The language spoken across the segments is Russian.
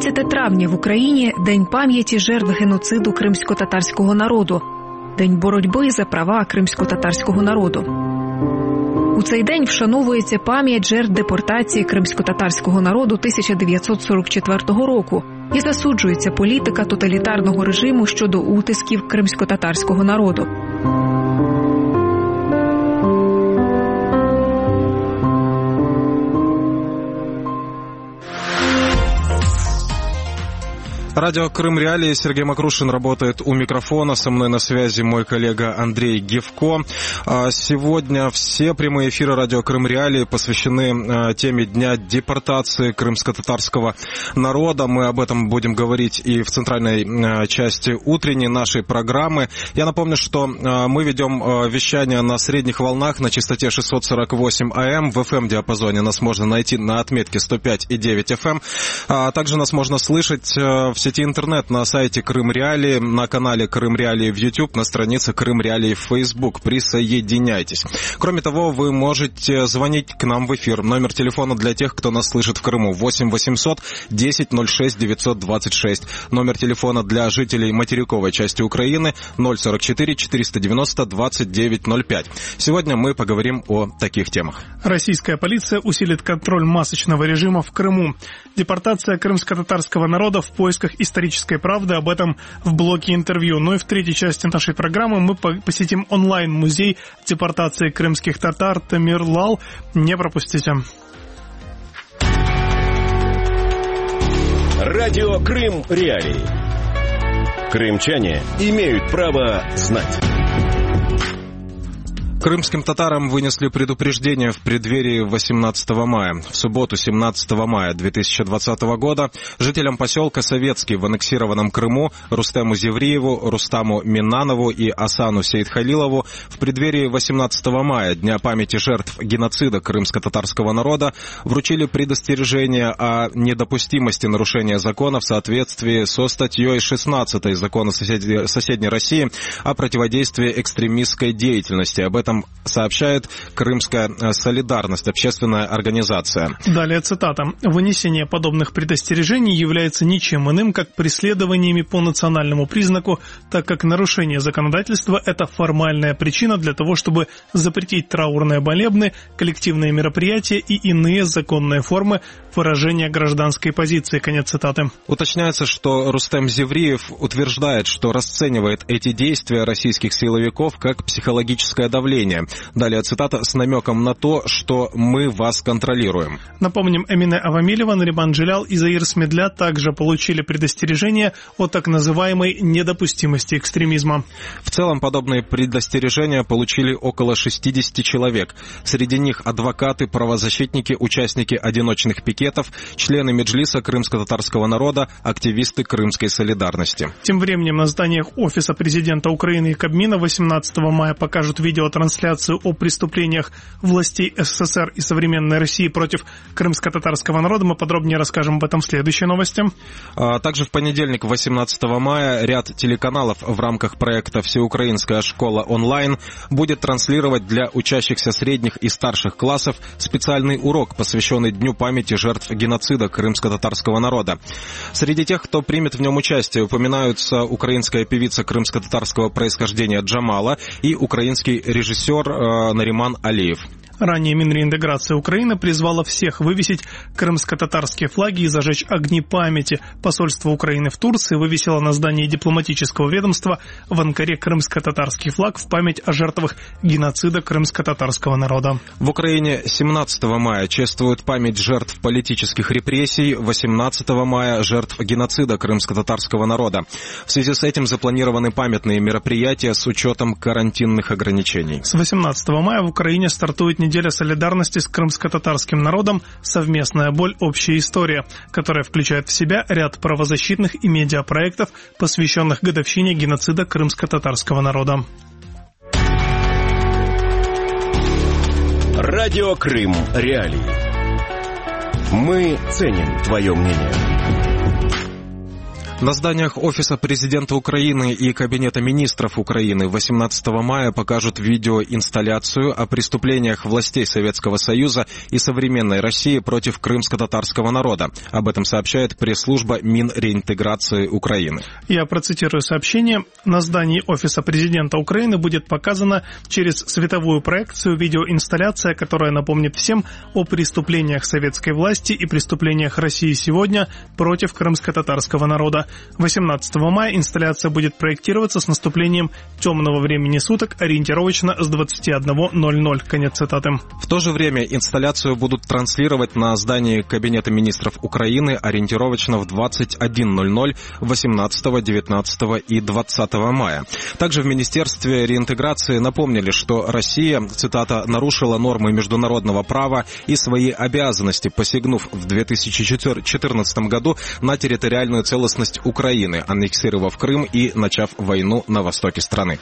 17 травня в Україні – День пам'яті жертв геноциду кримсько-татарського народу, День боротьби за права кримсько-татарського народу. У цей день вшановується пам'ять жертв депортації кримсько-татарського народу 1944 року і засуджується політика тоталітарного режиму щодо утисків кримсько-татарського народу. Радио «Крым Реалии». Сергей Макрушин работает у микрофона. Со мной на связи мой коллега Андрей Гевко. Сегодня все прямые эфиры радио «Крым Реалии» посвящены теме Дня депортации крымско-татарского народа. Мы об этом будем говорить и в центральной части утренней нашей программы. Я напомню, что мы ведем вещание на средних волнах на частоте 648 АМ. В FM-диапазоне нас можно найти на отметке 105,9 FM. Также нас можно слышать в сети интернет на сайте Крым Реалии, на канале Крым Реалии в YouTube, на странице Крым Реалии в Facebook. Присоединяйтесь. Кроме того, вы можете звонить к нам в эфир. Номер телефона для тех, кто нас слышит в Крыму: 8 800 10 06 926. Номер телефона для жителей материковой части Украины: 044 490 2905. Сегодня мы поговорим о таких темах. Российская полиция усилит контроль масочного режима в Крыму. Депортация крымско-татарского народа в поисках исторической правды. Об этом в блоке интервью. Ну и в третьей части нашей программы мы посетим онлайн-музей депортации крымских татар Тамирлал. Не пропустите. Радио «Крым Реалии». Крымчане имеют право знать. Крымским татарам вынесли предупреждение в преддверии 18 мая. В субботу 17 мая 2020 года жителям поселка Советский в аннексированном Крыму Рустему Зевриеву, Рустаму Миннанову и Асану Сейдхалилову в преддверии 18 мая, Дня памяти жертв геноцида крымско-татарского народа, вручили предостережение о недопустимости нарушения закона в соответствии со статьей 16 Закона соседней России о противодействии экстремистской деятельности. Об этом сообщает Крымская солидарность, общественная организация. Далее цитата. «Вынесение подобных предостережений является ничем иным, как преследованиями по национальному признаку, так как нарушение законодательства – это формальная причина для того, чтобы запретить траурные молебны, коллективные мероприятия и иные законные формы выражения гражданской позиции». Конец цитаты. Уточняется, что Рустем Зевриев утверждает, что расценивает эти действия российских силовиков как психологическое давление. Далее цитата с намеком на то, что мы вас контролируем. Напомним, Эмине Авамилева, Нариман Джилял и Заир Смедля также получили предостережение о так называемой недопустимости экстремизма. В целом подобные предостережения получили около 60 человек. Среди них адвокаты, правозащитники, участники одиночных пикетов, члены Меджлиса крымско-татарского народа, активисты Крымской солидарности. Тем временем на зданиях Офиса президента Украины и Кабмина 18 мая покажут видеотрансляцию о преступлениях властей СССР и современной России против крымско-татарского народа. Мы подробнее расскажем об этом в следующей новости. Также в понедельник, 18 мая, ряд телеканалов в рамках проекта «Всеукраинская школа онлайн» будет транслировать для учащихся средних и старших классов специальный урок, посвященный Дню памяти жертв геноцида крымско-татарского народа. Среди тех, кто примет в нем участие, упоминаются украинская певица крымско-татарского происхождения Джамала и украинский режиссер Нариман Алиев. Ранее Минреинтеграция Украины призвала всех вывесить крымско-татарские флаги и зажечь огни памяти. Посольство Украины в Турции вывесило на здании дипломатического ведомства в Анкаре крымско-татарский флаг в память о жертвах геноцида крымско-татарского народа. В Украине 17 мая чествуют память жертв политических репрессий, 18 мая – жертв геноцида крымско-татарского народа. В связи с этим запланированы памятные мероприятия с учетом карантинных ограничений. С 18 мая в Украине стартует неделя солидарности с крымско-татарским народом «Совместная боль. Общая история», которая включает в себя ряд правозащитных и медиапроектов, посвященных годовщине геноцида крымско-татарского народа. Радио «Крым Реалии». Мы ценим твое мнение. На зданиях Офиса президента Украины и Кабинета министров Украины 18 мая покажут видеоинсталляцию о преступлениях властей Советского Союза и современной России против крымско-татарского народа. Об этом сообщает пресс-служба Минреинтеграции Украины. Я процитирую сообщение. На здании Офиса президента Украины будет показана через световую проекцию видеоинсталляция, которая напомнит всем о преступлениях советской власти и преступлениях России сегодня против крымско-татарского народа. 18 мая инсталляция будет проектироваться с наступлением темного времени суток, ориентировочно с 21:00. Конец цитаты. В то же время инсталляцию будут транслировать на здании Кабинета министров Украины ориентировочно в 21:00 18, 19 и 20 мая. Также в Министерстве реинтеграции напомнили, что Россия, цитата, нарушила нормы международного права и свои обязанности, посягнув в 2014 году на территориальную целостность Украины, аннексировав Крым и начав войну на востоке страны.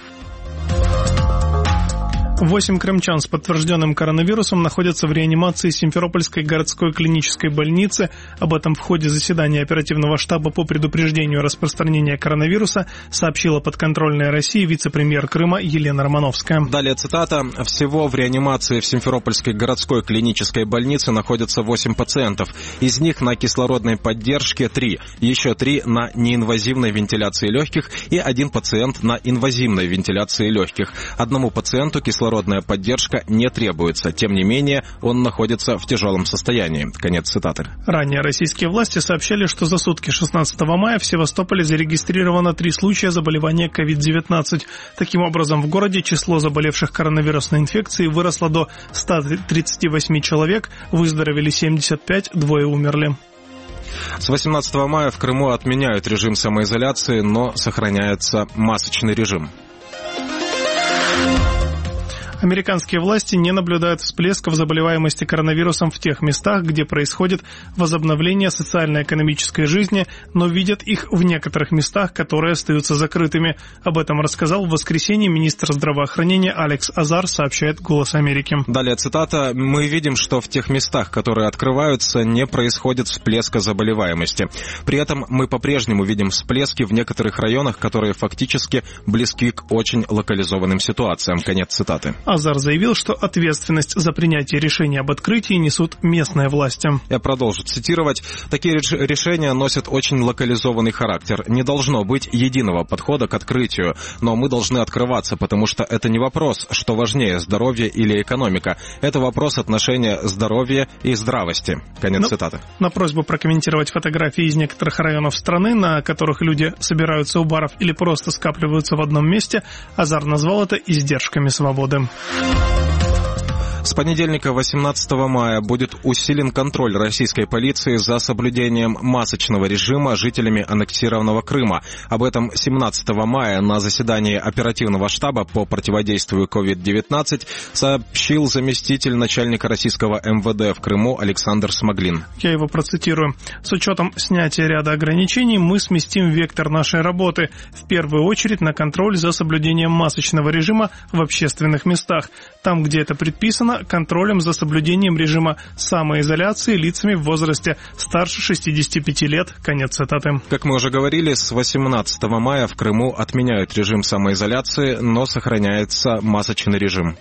8 крымчан с подтвержденным коронавирусом находятся в реанимации Симферопольской городской клинической больницы. Об этом в ходе заседания оперативного штаба по предупреждению распространения коронавируса сообщила подконтрольная России вице-премьер Крыма Елена Романовская. Далее цитата. Всего в реанимации в Симферопольской городской клинической больнице находятся 8 пациентов. Из них на кислородной поддержке 3. Еще 3 на неинвазивной вентиляции легких и 1 пациент на инвазивной вентиляции легких. Одному пациенту кислородная поддержка не требуется. Тем не менее, он находится в тяжелом состоянии. Конец цитаты. Ранее российские власти сообщали, что за сутки 16 мая в Севастополе зарегистрировано 3 случая заболевания COVID-19. Таким образом, в городе число заболевших коронавирусной инфекцией выросло до 138 человек, выздоровели 75, 2 умерли. С 18 мая в Крыму отменяют режим самоизоляции, но сохраняется масочный режим. Американские власти не наблюдают всплесков заболеваемости коронавирусом в тех местах, где происходит возобновление социально-экономической жизни, но видят их в некоторых местах, которые остаются закрытыми. Об этом рассказал в воскресенье министр здравоохранения Алекс Азар, сообщает «Голос Америки». Далее цитата. «Мы видим, что в тех местах, которые открываются, не происходит всплеска заболеваемости. При этом мы по-прежнему видим всплески в некоторых районах, которые фактически близки к очень локализованным ситуациям». Конец цитаты. Азар заявил, что ответственность за принятие решения об открытии несут местные власти. Я продолжу цитировать. «Такие решения носят очень локализованный характер. Не должно быть единого подхода к открытию, но мы должны открываться, потому что это не вопрос, что важнее, здоровье или экономика. Это вопрос отношения здоровья и здравости». Конец цитаты. На просьбу прокомментировать фотографии из некоторых районов страны, на которых люди собираются у баров или просто скапливаются в одном месте, Азар назвал это издержками свободы. С понедельника 18 мая будет усилен контроль российской полиции за соблюдением масочного режима жителями аннексированного Крыма. Об этом 17 мая на заседании оперативного штаба по противодействию COVID-19 сообщил заместитель начальника российского МВД в Крыму Александр Смоглин. Я его процитирую. «С учетом снятия ряда ограничений мы сместим вектор нашей работы, в первую очередь на контроль за соблюдением масочного режима в общественных местах. Там, где это предписано, контролем за соблюдением режима самоизоляции лицами в возрасте старше 65 лет». Конец цитаты. Как мы уже говорили, с 18 мая в Крыму отменяют режим самоизоляции, но сохраняется масочный режим.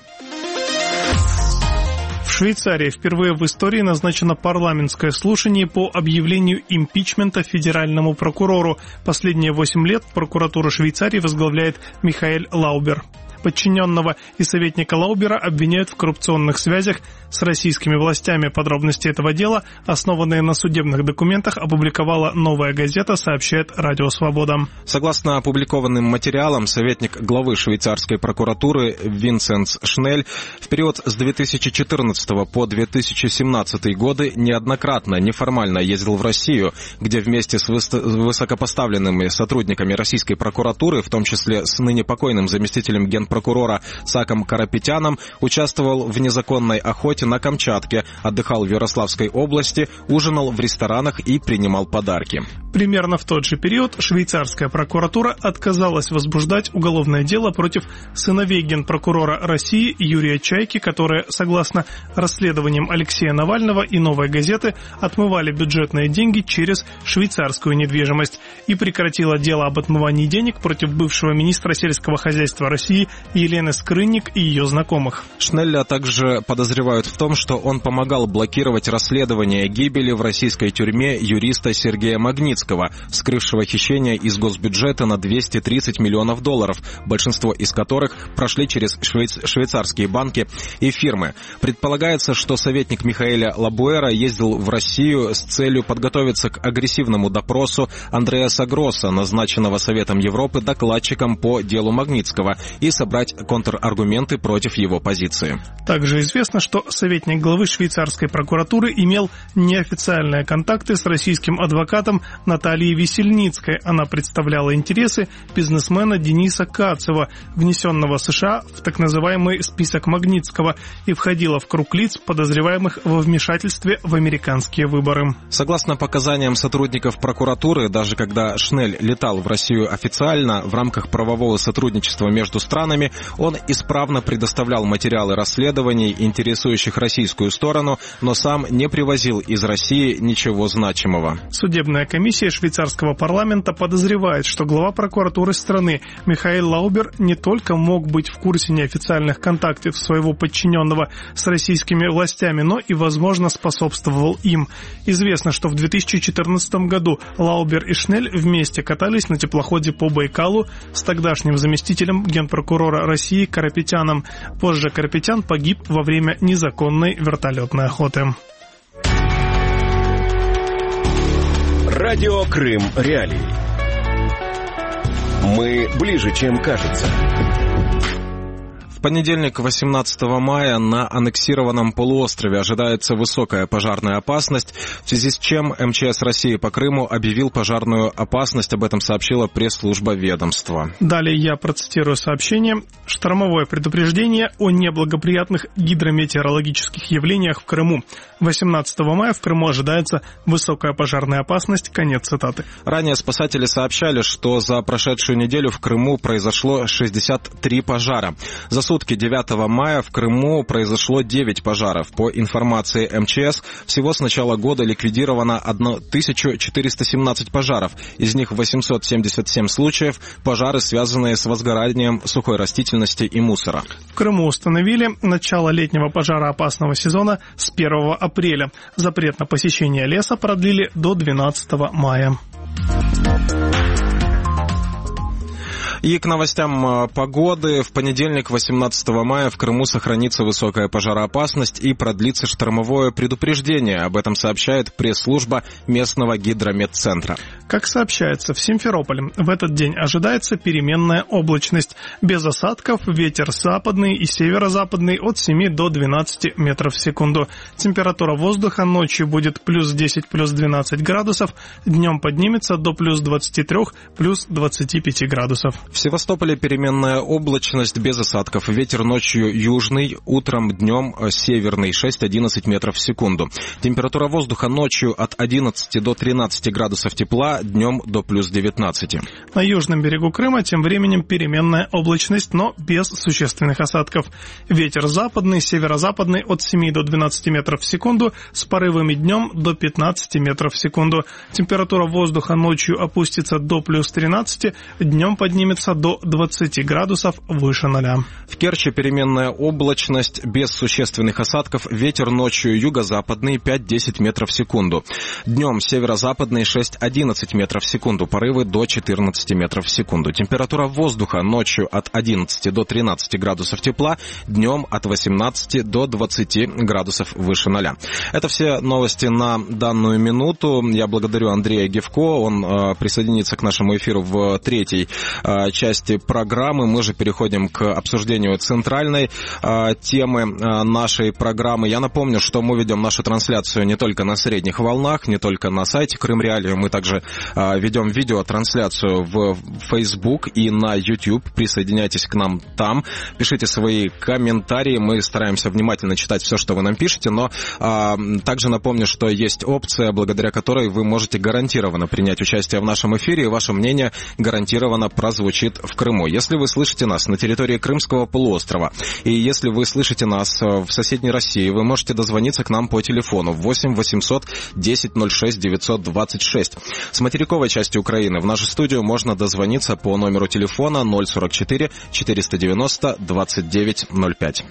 В Швейцарии впервые в истории назначено парламентское слушание по объявлению импичмента федеральному прокурору. Последние 8 лет прокуратуру Швейцарии возглавляет Михаэль Лаубер. Подчиненного и советника Лаубера обвиняют в коррупционных связях с российскими властями. Подробности этого дела, основанные на судебных документах, опубликовала «Новая газета», сообщает Радио Свобода. Согласно опубликованным материалам, советник главы швейцарской прокуратуры Винсенс Шнель в период с 2014 по 2017 годы неоднократно неформально ездил в Россию, где вместе с высокопоставленными сотрудниками российской прокуратуры, в том числе с ныне покойным заместителем генпрокурора генпрокурора Саком Карапетяном, участвовал в незаконной охоте на Камчатке, отдыхал в Ярославской области, ужинал в ресторанах и принимал подарки. Примерно в тот же период швейцарская прокуратура отказалась возбуждать уголовное дело против сыновей генпрокурора России Юрия Чайки, которые, согласно расследованиям Алексея Навального и «Новой газеты», отмывали бюджетные деньги через швейцарскую недвижимость, и прекратила дело об отмывании денег против бывшего министра сельского хозяйства России Елены Скрынник и ее знакомых. Шнелля также подозревают в том, что он помогал блокировать расследование гибели в российской тюрьме юриста Сергея Магнитского, скрывшего хищение из госбюджета на $230 миллионов, большинство из которых прошли через швейцарские банки и фирмы. Предполагается, что советник Михаэля Лабуэра ездил в Россию с целью подготовиться к агрессивному допросу Андреаса Гросса, назначенного Советом Европы докладчиком по делу Магнитского, и собрать контраргументы против его позиции. Также известно, что советник главы швейцарской прокуратуры имел неофициальные контакты с российским адвокатом Натальей Весельницкой. Она представляла интересы бизнесмена Дениса Кацева, внесенного США в так называемый список Магнитского, и входила в круг лиц, подозреваемых во вмешательстве в американские выборы. Согласно показаниям сотрудников прокуратуры, даже когда Шнель летал в Россию официально в рамках правового сотрудничества между странами, он исправно предоставлял материалы расследований, интересующих российскую сторону, но сам не привозил из России ничего значимого. Судебная комиссия швейцарского парламента подозревает, что глава прокуратуры страны Михаил Лаубер не только мог быть в курсе неофициальных контактов своего подчиненного с российскими властями, но и, возможно, способствовал им. Известно, что в 2014 году Лаубер и Шнель вместе катались на теплоходе по Байкалу с тогдашним заместителем генпрокурора России Карапетяном. Позже Карапетян погиб во время незаконной вертолетной охоты. Радио Крым Реалии. Мы ближе, чем кажется. В понедельник, 18 мая, на аннексированном полуострове ожидается высокая пожарная опасность, в связи с чем МЧС России по Крыму объявил пожарную опасность. Об этом сообщила пресс-служба ведомства. Далее я процитирую сообщение. Штормовое предупреждение о неблагоприятных гидрометеорологических явлениях в Крыму. 18 мая в Крыму ожидается высокая пожарная опасность. Конец цитаты. Ранее спасатели сообщали, что за прошедшую неделю в Крыму произошло 63 пожара. За сутки 9 мая в Крыму произошло 9 пожаров. По информации МЧС, всего с начала года ликвидировано 1417 пожаров. Из них 877 случаев – пожары, связанные с возгоранием сухой растительности и мусора. В Крыму установили начало летнего пожароопасного сезона с 1 апреля. Запрет на посещение леса продлили до 12 мая. И к новостям погоды. В понедельник, 18 мая, в Крыму сохранится высокая пожароопасность и продлится штормовое предупреждение. Об этом сообщает пресс-служба местного гидрометцентра. Как сообщается, в Симферополе в этот день ожидается переменная облачность. Без осадков, ветер западный и северо-западный от 7 до 12 метров в секунду. Температура воздуха ночью будет плюс 10, плюс 12 градусов, днем поднимется до плюс 23, плюс 25 градусов. В Севастополе переменная облачность без осадков. Ветер ночью южный, утром днем северный 6-11 метров в секунду. Температура воздуха ночью от 11 до 13 градусов тепла, днем до плюс 19. На южном берегу Крыма тем временем переменная облачность, но без существенных осадков. Ветер западный, северо-западный от 7 до 12 метров в секунду, с порывами днем до 15 метров в секунду. Температура воздуха ночью опустится до плюс 13, днем поднимется до 20 градусов выше 0. В Керчи переменная облачность без существенных осадков. Ветер ночью юго-западный 5-10 метров в секунду. Днем северо-западный 6-11 метров в секунду. Порывы до 14 метров в секунду. Температура воздуха ночью от 11 до 13 градусов тепла. Днем от 18 до 20 градусов выше 0. Это все новости на данную минуту. Я благодарю Андрея Гевко. Он присоединится к нашему эфиру в третьей части программы. Мы же переходим к обсуждению центральной темы нашей программы. Я напомню, что мы ведем нашу трансляцию не только на средних волнах, не только на сайте Крым Реалии. Мы также ведем видеотрансляцию в Facebook и на YouTube. Присоединяйтесь к нам там. Пишите свои комментарии. Мы стараемся внимательно читать все, что вы нам пишете, но также напомню, что есть опция, благодаря которой вы можете гарантированно принять участие в нашем эфире, и ваше мнение гарантированно прозвучит в Крыму. Если вы слышите нас на территории Крымского полуострова, и если вы слышите нас в соседней России, вы можете дозвониться к нам по телефону 8 800 10 06 926. С материковой части Украины в нашу студию можно дозвониться по номеру телефона 044 490 2905.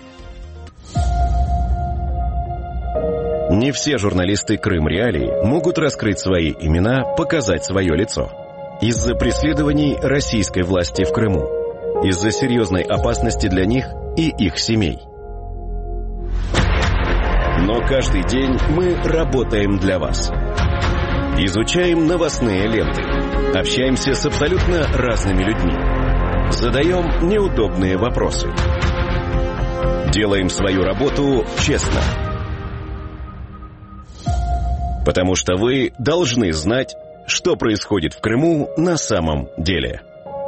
Не все журналисты Крым Реалий могут раскрыть свои имена, показать свое лицо. Из-за преследований российской власти в Крыму. Из-за серьезной опасности для них и их семей. Но каждый день мы работаем для вас. Изучаем новостные ленты. Общаемся с абсолютно разными людьми. Задаем неудобные вопросы. Делаем свою работу честно. Потому что вы должны знать, что происходит в Крыму на самом деле.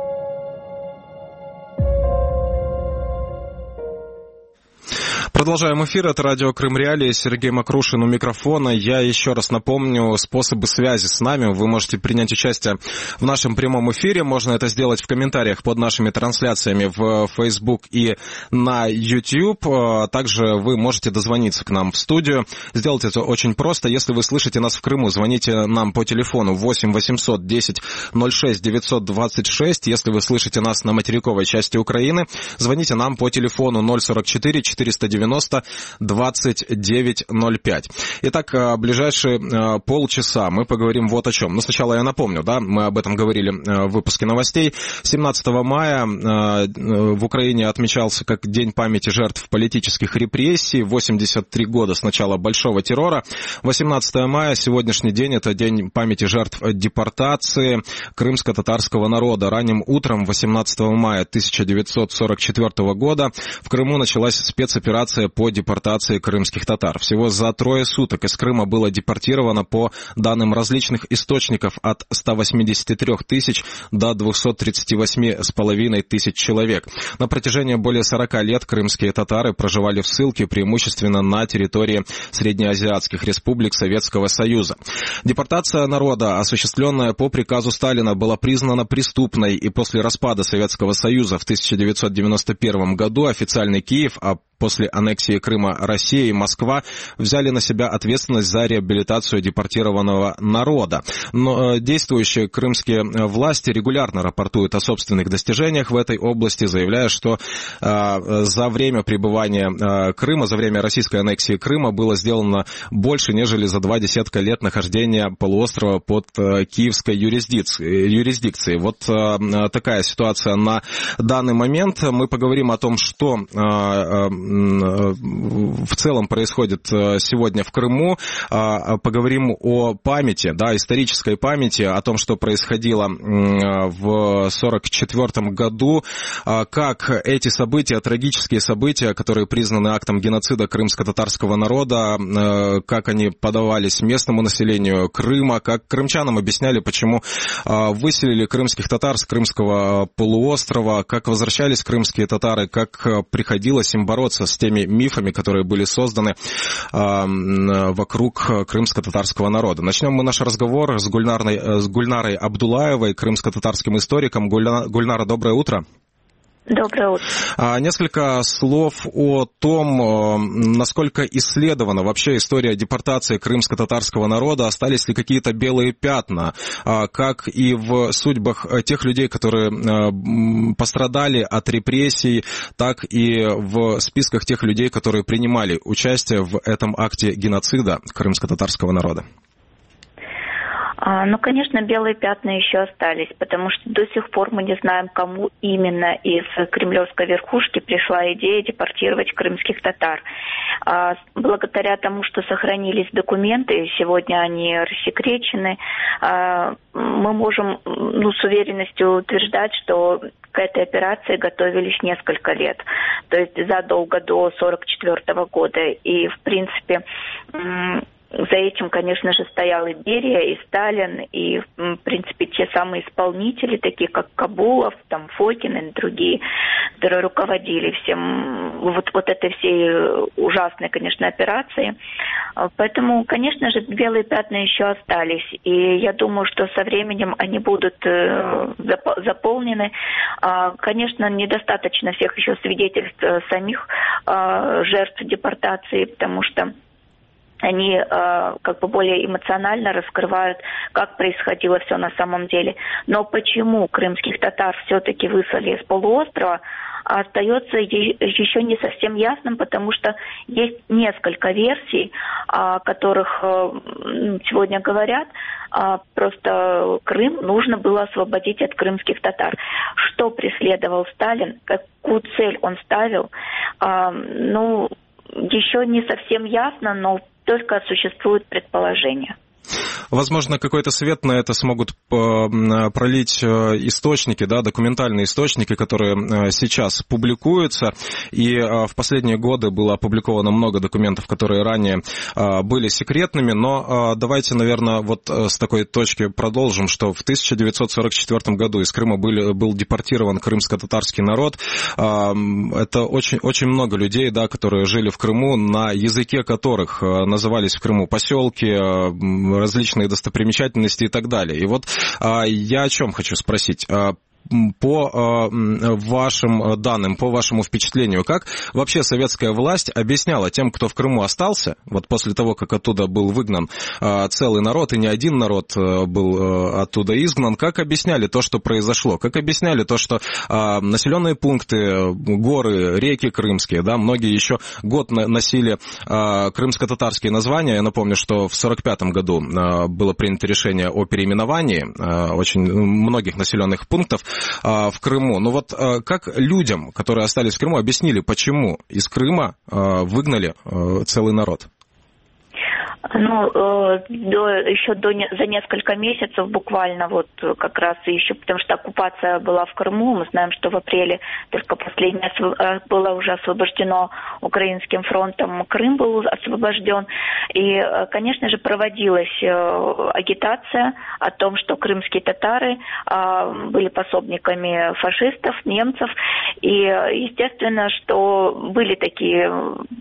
Продолжаем эфир. Это радио Крым Реалии. Сергей Макрушин у микрофона. Я еще раз напомню способы связи с нами. Вы можете принять участие в нашем прямом эфире. Можно это сделать в комментариях под нашими трансляциями в Facebook и на YouTube. Также вы можете дозвониться к нам в студию. Сделать это очень просто. Если вы слышите нас в Крыму, звоните нам по телефону 8 800 10 06 926. Если вы слышите нас на материковой части Украины, звоните нам по телефону 044 490 2905. Итак, ближайшие полчаса мы поговорим вот о чем. Но сначала я напомню, да, мы об этом говорили в выпуске новостей. 17 мая в Украине отмечался как День памяти жертв политических репрессий. 83 года с начала большого террора. 18 мая, сегодняшний день, это День памяти жертв депортации крымско-татарского народа. Ранним утром 18 мая 1944 года в Крыму началась спецоперация по депортации крымских татар. Всего за 3 суток из Крыма было депортировано, по данным различных источников, от 183 тысяч до 238,5 тысяч человек. На протяжении более 40 лет крымские татары проживали в ссылке преимущественно на территории среднеазиатских республик Советского Союза. Депортация народа, осуществленная по приказу Сталина, была признана преступной, и после распада Советского Союза в 1991 году официальный Киев, а после аннексии Крыма Россия и Москва взяли на себя ответственность за реабилитацию депортированного народа. Но действующие крымские власти регулярно рапортуют о собственных достижениях в этой области, заявляя, что за время пребывания Крыма, за время российской аннексии Крыма было сделано больше, нежели за 2 десятка лет нахождения полуострова под киевской юрисдикцией. Вот такая ситуация на данный момент. Мы поговорим о том, что в целом происходит сегодня в Крыму. Поговорим о памяти, да, исторической памяти, о том, что происходило в 1944 году, как эти события, трагические события, которые признаны актом геноцида крымско-татарского народа, как они подавались местному населению Крыма, как крымчанам объясняли, почему выселили крымских татар с Крымского полуострова, как возвращались крымские татары, как приходилось им бороться с теми мифами, которые были созданы вокруг крымско-татарского народа. Начнем мы наш разговор с Гульнарой Абдулаевой, крымско-татарским историком. Гульнара, доброе утро. Доброе утро. Несколько слов о том, насколько исследована вообще история депортации крымско-татарского народа, остались ли какие-то белые пятна, как и в судьбах тех людей, которые пострадали от репрессий, так и в списках тех людей, которые принимали участие в этом акте геноцида крымско-татарского народа. Ну, конечно, белые пятна еще остались, потому что до сих пор мы не знаем, кому именно из кремлевской верхушки пришла идея депортировать крымских татар. Благодаря тому, что сохранились документы, сегодня они рассекречены, мы можем с уверенностью утверждать, что к этой операции готовились несколько лет, то есть задолго до 1944 года. И, в принципе, за этим, конечно же, стоял и Берия, и Сталин, и, в принципе, те самые исполнители, такие как Кабулов, там, Фокин и другие, которые руководили всем вот этой всей ужасной, конечно, операцией. Поэтому, конечно же, белые пятна еще остались. И я думаю, что со временем они будут заполнены. Конечно, недостаточно всех еще свидетельств самих жертв депортации, потому что они как бы более эмоционально раскрывают, как происходило все на самом деле. Но почему крымских татар все-таки выслали с полуострова, остается еще не совсем ясным, потому что есть несколько версий, о которых сегодня говорят. Просто Крым нужно было освободить от крымских татар. Что преследовал Сталин, какую цель он ставил, еще не совсем ясно, но только существуют предположения. Возможно, какой-то свет на это смогут пролить источники, да, документальные источники, которые сейчас публикуются. И в последние годы было опубликовано много документов, которые ранее были секретными. Но давайте, наверное, вот с такой точки продолжим, что в 1944 году из Крыма был депортирован крымско-татарский народ. Это очень много людей, да, которые жили в Крыму, на языке которых назывались в Крыму поселки, различные достопримечательности и так далее. И вот я о чем хочу спросить. По вашим данным, по вашему впечатлению, как вообще советская власть объясняла тем, кто в Крыму остался, вот после того, как оттуда был выгнан целый народ, и не один народ был оттуда изгнан, как объясняли то, что произошло? Как объясняли то, что населенные пункты, горы, реки крымские, да, многие еще год носили крымско-татарские названия. Я напомню, что в 1945 году было принято решение о переименовании очень многих населенных пунктов в Крыму. Ну вот как людям, которые остались в Крыму, объяснили, почему из Крыма выгнали целый народ? За несколько месяцев буквально, вот как раз еще, потому что оккупация была в Крыму, мы знаем, что в апреле только последнее было уже освобождено Украинским фронтом, Крым был освобожден, и, конечно же, проводилась агитация о том, что крымские татары были пособниками фашистов, немцев, и, естественно, что были такие...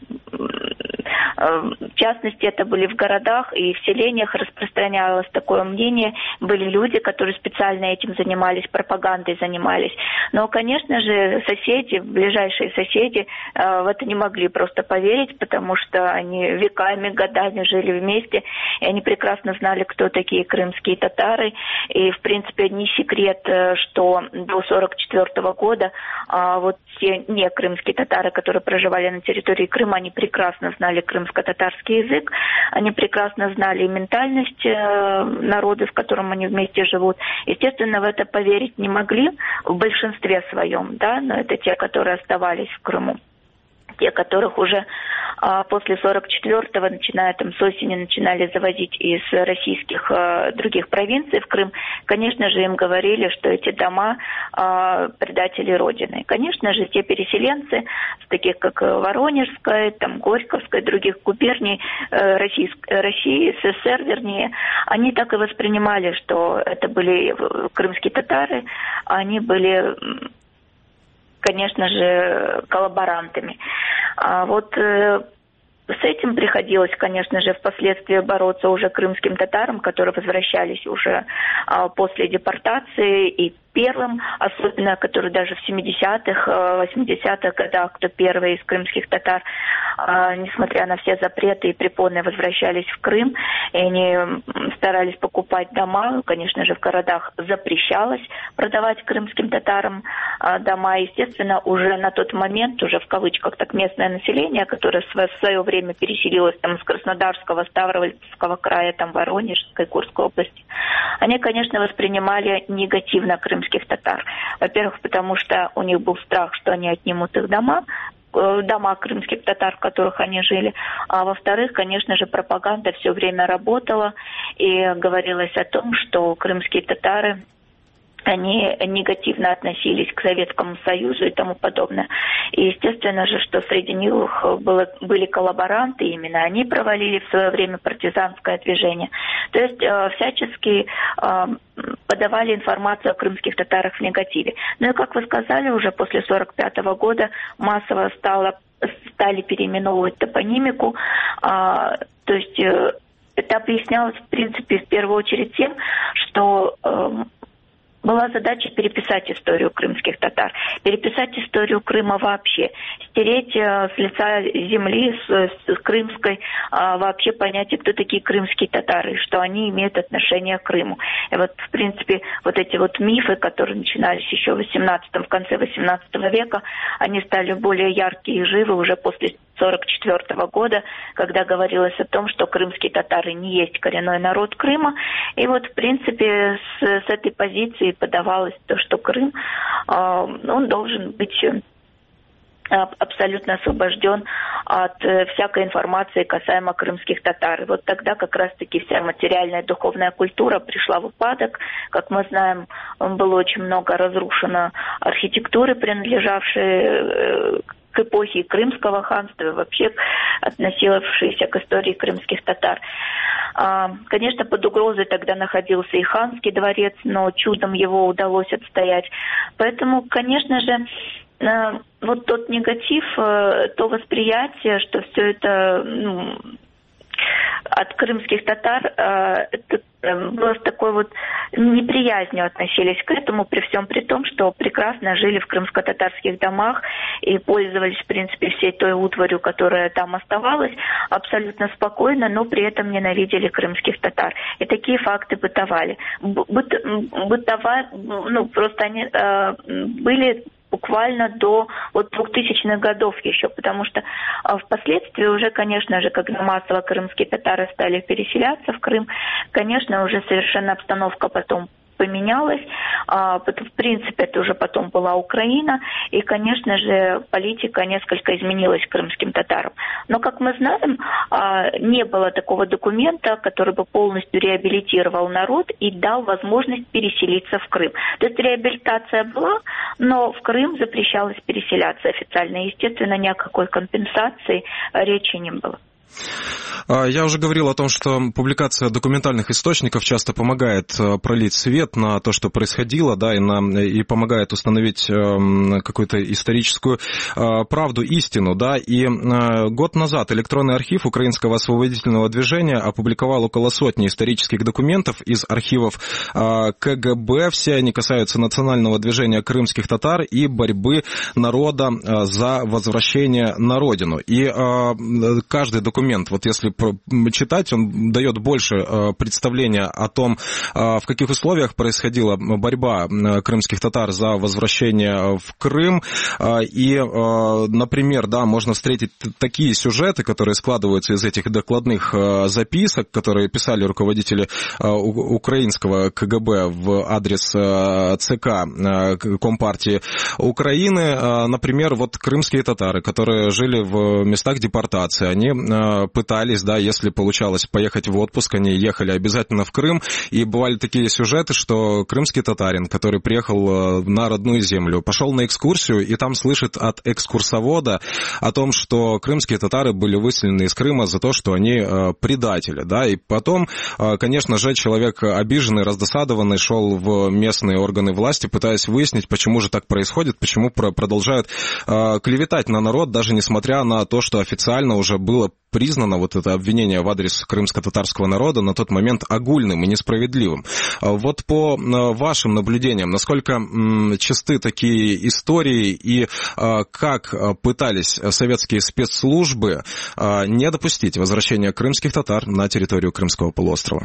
В частности, это были в городах и в селениях, распространялось такое мнение. Были люди, которые специально этим занимались, пропагандой занимались. Но, конечно же, соседи, ближайшие соседи в это не могли просто поверить, потому что они веками, годами жили вместе, и они прекрасно знали, кто такие крымские татары. И, в принципе, не секрет, что до 1944 года вот те не крымские татары, которые проживали на территории Крыма, они прекрасно знали крымско-татарский язык, они прекрасно знали ментальность народа, в котором они вместе живут. Естественно, в это поверить не могли в большинстве своем, да, но это те, которые оставались в Крыму. Те, которых уже после 44-го, начиная там с осени, начинали завозить из российских других провинций в Крым, конечно же, им говорили, что эти дома предатели Родины. Конечно же, те переселенцы, таких как Воронежская, там, Горьковская, других губерний России, СССР, вернее, они так и воспринимали, что это были крымские татары, они были... конечно же, коллаборантами. Вот с этим приходилось, конечно же, впоследствии бороться уже крымским татарам, которые возвращались уже после депортации, и первым, особенно, которые даже в 70-х, 80-х годах, кто первый из крымских татар, несмотря на все запреты и препоны, возвращались в Крым, и они старались покупать дома. Конечно же, в городах запрещалось продавать крымским татарам дома. Естественно, уже на тот момент, уже в кавычках так, местное население, которое в свое время переселилось там из Краснодарского, Ставропольского края, там Воронежской, Курской области, они, конечно, воспринимали негативно крымских татар. Во-первых, потому что у них был страх, что они отнимут их дома крымских татар, в которых они жили. А во-вторых, конечно же, пропаганда все время работала, и говорилось о том, что крымские татары они негативно относились к Советскому Союзу и тому подобное. И естественно же, что среди них были коллаборанты, именно они провалили в свое время партизанское движение. То есть всячески подавали информацию о крымских татарах в негативе. Ну и, как вы сказали, уже после 1945 года массово стали переименовывать топонимику. То есть это объяснялось, в принципе, в первую очередь тем, что была задача переписать историю крымских татар, переписать историю Крыма вообще, стереть с лица земли, с крымской, вообще понятие, кто такие крымские татары, что они имеют отношение к Крыму. И вот, в принципе, вот эти вот мифы, которые начинались еще в конце 18 века, они стали более яркие и живы уже после 1944 года, когда говорилось о том, что крымские татары не есть коренной народ Крыма. И вот, в принципе, с этой позиции подавалось то, что Крым, он должен быть абсолютно освобожден от всякой информации касаемо крымских татар. И вот тогда как раз-таки вся материальная и духовная культура пришла в упадок. Как мы знаем, было очень много разрушено архитектуры, принадлежавшей к эпохе Крымского ханства и вообще относившейся к истории крымских татар. Конечно, под угрозой тогда находился и ханский дворец, но чудом его удалось отстоять. Поэтому, конечно же, вот тот негатив, то восприятие, что все это от крымских татар, это было с такой вот неприязнью относились к этому, при всем при том, что прекрасно жили в крымско-татарских домах и пользовались, в принципе, всей той утварью, которая там оставалась, абсолютно спокойно, но при этом ненавидели крымских татар. И такие факты бытовали. Просто они были буквально до 2000-х годов еще, потому что впоследствии уже, конечно же, когда массово крымские татары стали переселяться в Крым, конечно, уже совершенно обстановка потом поменялась. В принципе, это уже потом была Украина, и, конечно же, политика несколько изменилась к крымским татарам. Но, как мы знаем, не было такого документа, который бы полностью реабилитировал народ и дал возможность переселиться в Крым. То есть реабилитация была, но в Крым запрещалось переселяться официально. Естественно, ни о какой компенсации речи не было. Я уже говорил о том, что публикация документальных источников часто помогает пролить свет на то, что происходило, да, и помогает установить какую-то историческую правду, истину, да. И год назад электронный архив Украинского освободительного движения опубликовал около сотни исторических документов из архивов КГБ. Все они касаются национального движения крымских татар и борьбы народа за возвращение на родину. И каждый документ, вот если читать, он дает больше представления о том, в каких условиях происходила борьба крымских татар за возвращение в Крым. И, например, да, можно встретить такие сюжеты, которые складываются из этих докладных записок, которые писали руководители украинского КГБ в адрес ЦК Компартии Украины. Например, вот крымские татары, которые жили в местах депортации, они пытались, да, если получалось поехать в отпуск, они ехали обязательно в Крым, и бывали такие сюжеты, что крымский татарин, который приехал на родную землю, пошел на экскурсию, и там слышит от экскурсовода о том, что крымские татары были выселены из Крыма за то, что они предатели, да, и потом, конечно же, человек обиженный, раздосадованный шел в местные органы власти, пытаясь выяснить, почему же так происходит, почему продолжают клеветать на народ, даже несмотря на то, что официально уже было признано вот это обвинение в адрес крымско-татарского народа на тот момент огульным и несправедливым. Вот по вашим наблюдениям, насколько чисты такие истории и как пытались советские спецслужбы не допустить возвращения крымских татар на территорию Крымского полуострова?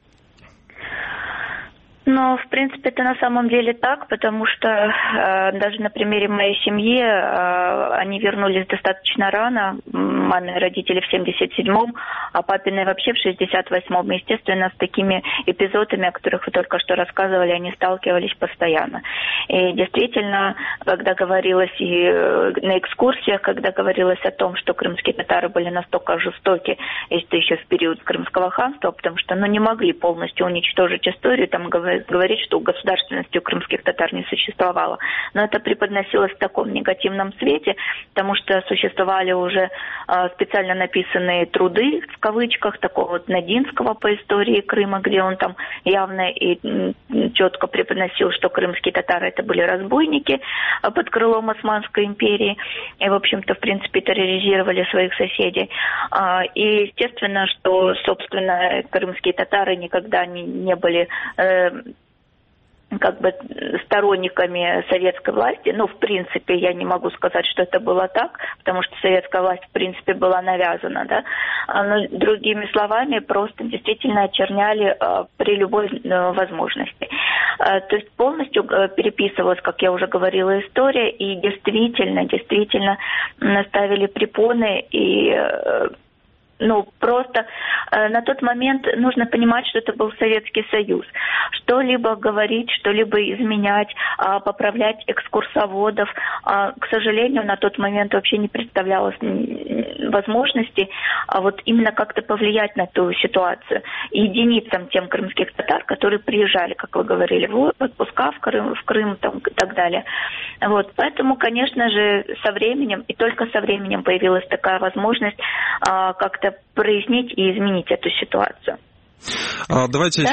Но, в принципе, это на самом деле так, потому что даже на примере моей семьи они вернулись достаточно рано, маме и родители в 77-м, а Папины вообще в 68-м. Естественно, с такими эпизодами, о которых вы только что рассказывали, они сталкивались постоянно. И действительно, когда говорилось и на экскурсиях, когда говорилось о том, что крымские татары были настолько жестоки, если еще в период Крымского ханства, потому что не могли полностью уничтожить историю, там говорить, что государственности у крымских татар не существовало. Но это преподносилось в таком негативном свете, потому что существовали уже специально написанные труды, в кавычках, такого вот Надинского по истории Крыма, где он там явно и четко преподносил, что крымские татары это были разбойники под крылом Османской империи и, в общем-то, в принципе, терроризировали своих соседей. И естественно, что, собственно, крымские татары никогда не были сторонниками советской власти. В принципе, я не могу сказать, что это было так, потому что советская власть, в принципе, была навязана, да. Но, другими словами, просто действительно очерняли при любой возможности. То есть полностью переписывалась, как я уже говорила, история, и действительно ставили препоны и... просто на тот момент нужно понимать, что это был Советский Союз. Что-либо говорить, что-либо изменять, поправлять экскурсоводов. К сожалению, на тот момент вообще не представлялось возможности именно как-то повлиять на ту ситуацию. И единицам тем крымских татар, которые приезжали, как вы говорили, в отпуска в Крым там, и так далее. Поэтому, конечно же, со временем, и только со временем появилась такая возможность как-то прояснить и изменить эту ситуацию. Давайте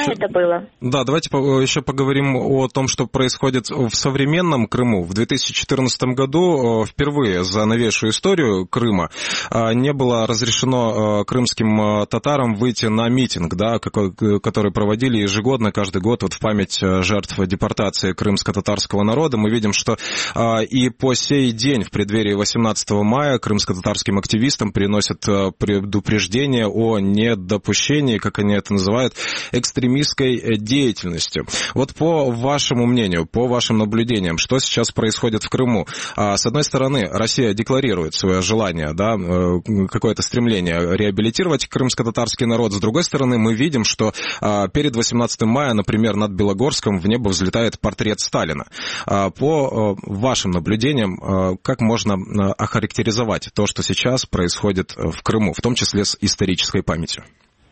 еще поговорим о том, что происходит в современном Крыму. В 2014 году впервые за новейшую историю Крыма не было разрешено крымским татарам выйти на митинг, который проводили ежегодно, каждый год в память жертв депортации крымско-татарского народа. Мы видим, что и по сей день в преддверии 18 мая крымско-татарским активистам приносят предупреждение о недопущении, как они это называют, экстремистской деятельностью. По вашему мнению, по вашим наблюдениям, что сейчас происходит в Крыму? С одной стороны, Россия декларирует свое желание, какое-то стремление реабилитировать крымско-татарский народ. С другой стороны, мы видим, что перед 18 мая, например, над Белогорском в небо взлетает портрет Сталина. По вашим наблюдениям, как можно охарактеризовать то, что сейчас происходит в Крыму, в том числе с исторической памятью?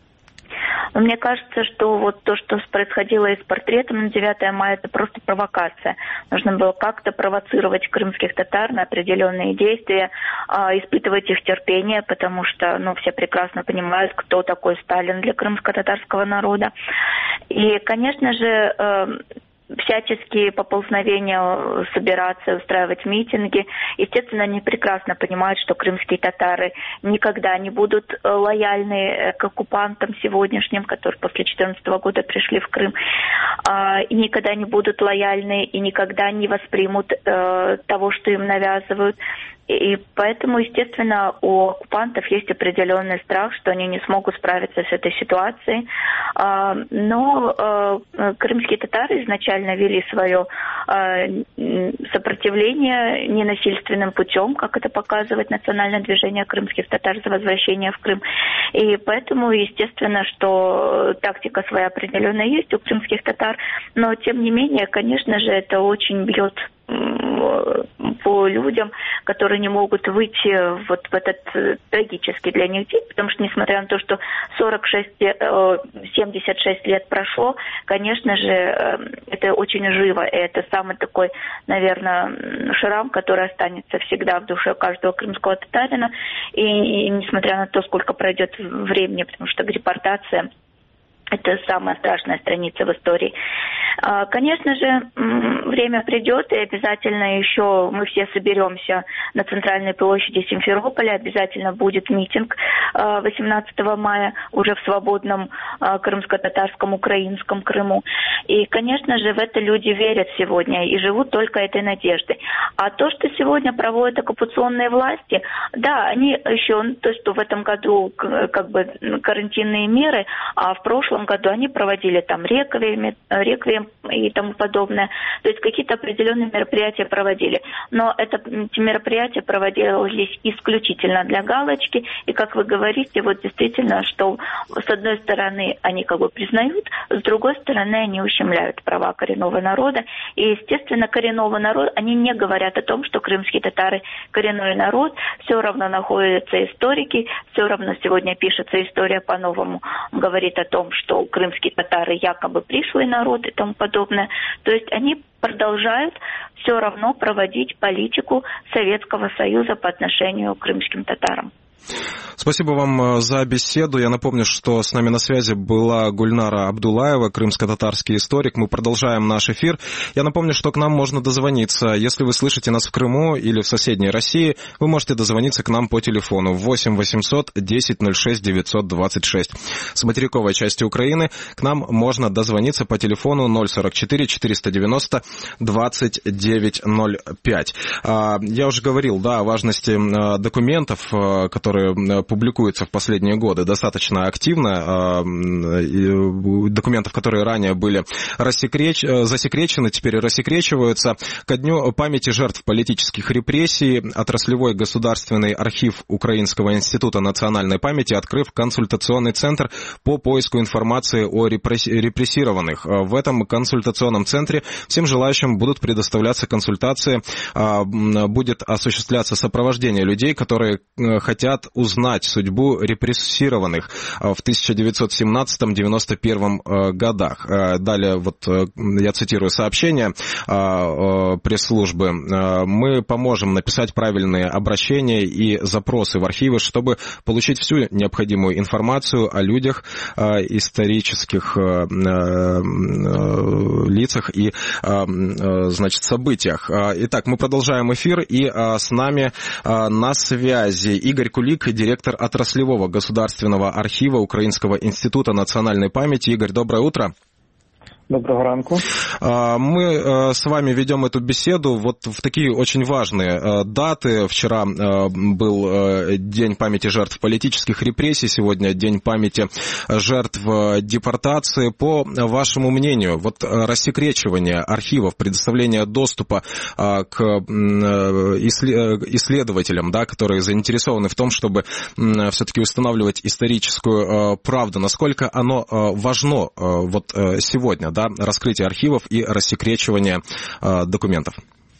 Мне кажется, что то, что происходило и с портретом на 9 мая, это просто провокация. Нужно было как-то провоцировать крымских татар на определенные действия, испытывать их терпение, потому что все прекрасно понимают, кто такой Сталин для крымско-татарского народа. И, конечно же, всяческие поползновения собираться, устраивать митинги. Естественно, они прекрасно понимают, что крымские татары никогда не будут лояльны к оккупантам сегодняшним, которые после 2014 года пришли в Крым, и никогда не будут лояльны и никогда не воспримут того, что им навязывают. И поэтому, естественно, у оккупантов есть определенный страх, что они не смогут справиться с этой ситуацией. Но крымские татары изначально вели свое сопротивление ненасильственным путем, как это показывает национальное движение крымских татар за возвращение в Крым. И поэтому, естественно, что тактика своя определенная есть у крымских татар, но, тем не менее, конечно же, это очень бьет по людям, которые не могут выйти в этот трагический для них день, потому что, несмотря на то, что 76 лет прошло, конечно же, это очень живо, и это самый такой, наверное, шрам, который останется всегда в душе каждого крымского татарина, и несмотря на то, сколько пройдет времени, потому что депортация — это самая страшная страница в истории. Конечно же, время придет, и обязательно еще мы все соберемся на центральной площади Симферополя. Обязательно будет митинг 18 мая уже в свободном крымско-татарском, украинском Крыму. И, конечно же, в это люди верят сегодня и живут только этой надеждой. А то, что сегодня проводят оккупационные власти, да, они еще, то, что в этом году как бы карантинные меры, а в прошлом году они проводили там реквием и тому подобное. То есть какие-то определенные мероприятия проводили. Но эти мероприятия проводились исключительно для галочки. И, как вы говорите, вот действительно, что с одной стороны они как бы признают, с другой стороны они ущемляют права коренного народа. И, естественно, коренного народа, они не говорят о том, что крымские татары коренной народ. Все равно находятся историки, все равно сегодня пишется история по-новому, говорит о том, что крымские татары якобы пришлый народ и тому подобное. То есть они продолжают все равно проводить политику Советского Союза по отношению к крымским татарам. Спасибо вам за беседу. Я напомню, что с нами на связи была Гульнара Абдулаева, крымско-татарский историк. Мы продолжаем наш эфир. Я напомню, что к нам можно дозвониться. Если вы слышите нас в Крыму или в соседней России, вы можете дозвониться к нам по телефону 8 800 10 06 926. С материковой части Украины к нам можно дозвониться по телефону 044 490 2905. Я уже говорил, о важности документов, которые публикуются в последние годы достаточно активно. Документов, которые ранее были засекречены, теперь рассекречиваются. Ко дню памяти жертв политических репрессий отраслевой государственный архив Украинского института национальной памяти, открыв консультационный центр по поиску информации о репрессированных. В этом консультационном центре всем желающим будут предоставляться консультации, будет осуществляться сопровождение людей, которые хотят узнать судьбу репрессированных в 1917-1991 годах. Далее, я цитирую сообщение пресс-службы. Мы поможем написать правильные обращения и запросы в архивы, чтобы получить всю необходимую информацию о людях, исторических лицах и, событиях. Итак, мы продолжаем эфир, и с нами на связи Игорь Кулик, директор отраслевого государственного архива Украинского института национальной памяти. Игорь, доброе утро. Доброго ранку. Мы с вами ведем эту беседу в такие очень важные даты. Вчера был День памяти жертв политических репрессий, сегодня День памяти жертв депортации. По вашему мнению, рассекречивание архивов, предоставление доступа к исследователям, которые заинтересованы в том, чтобы все-таки устанавливать историческую правду, насколько оно важно сегодня, раскрытие архивів і розсекречування документів?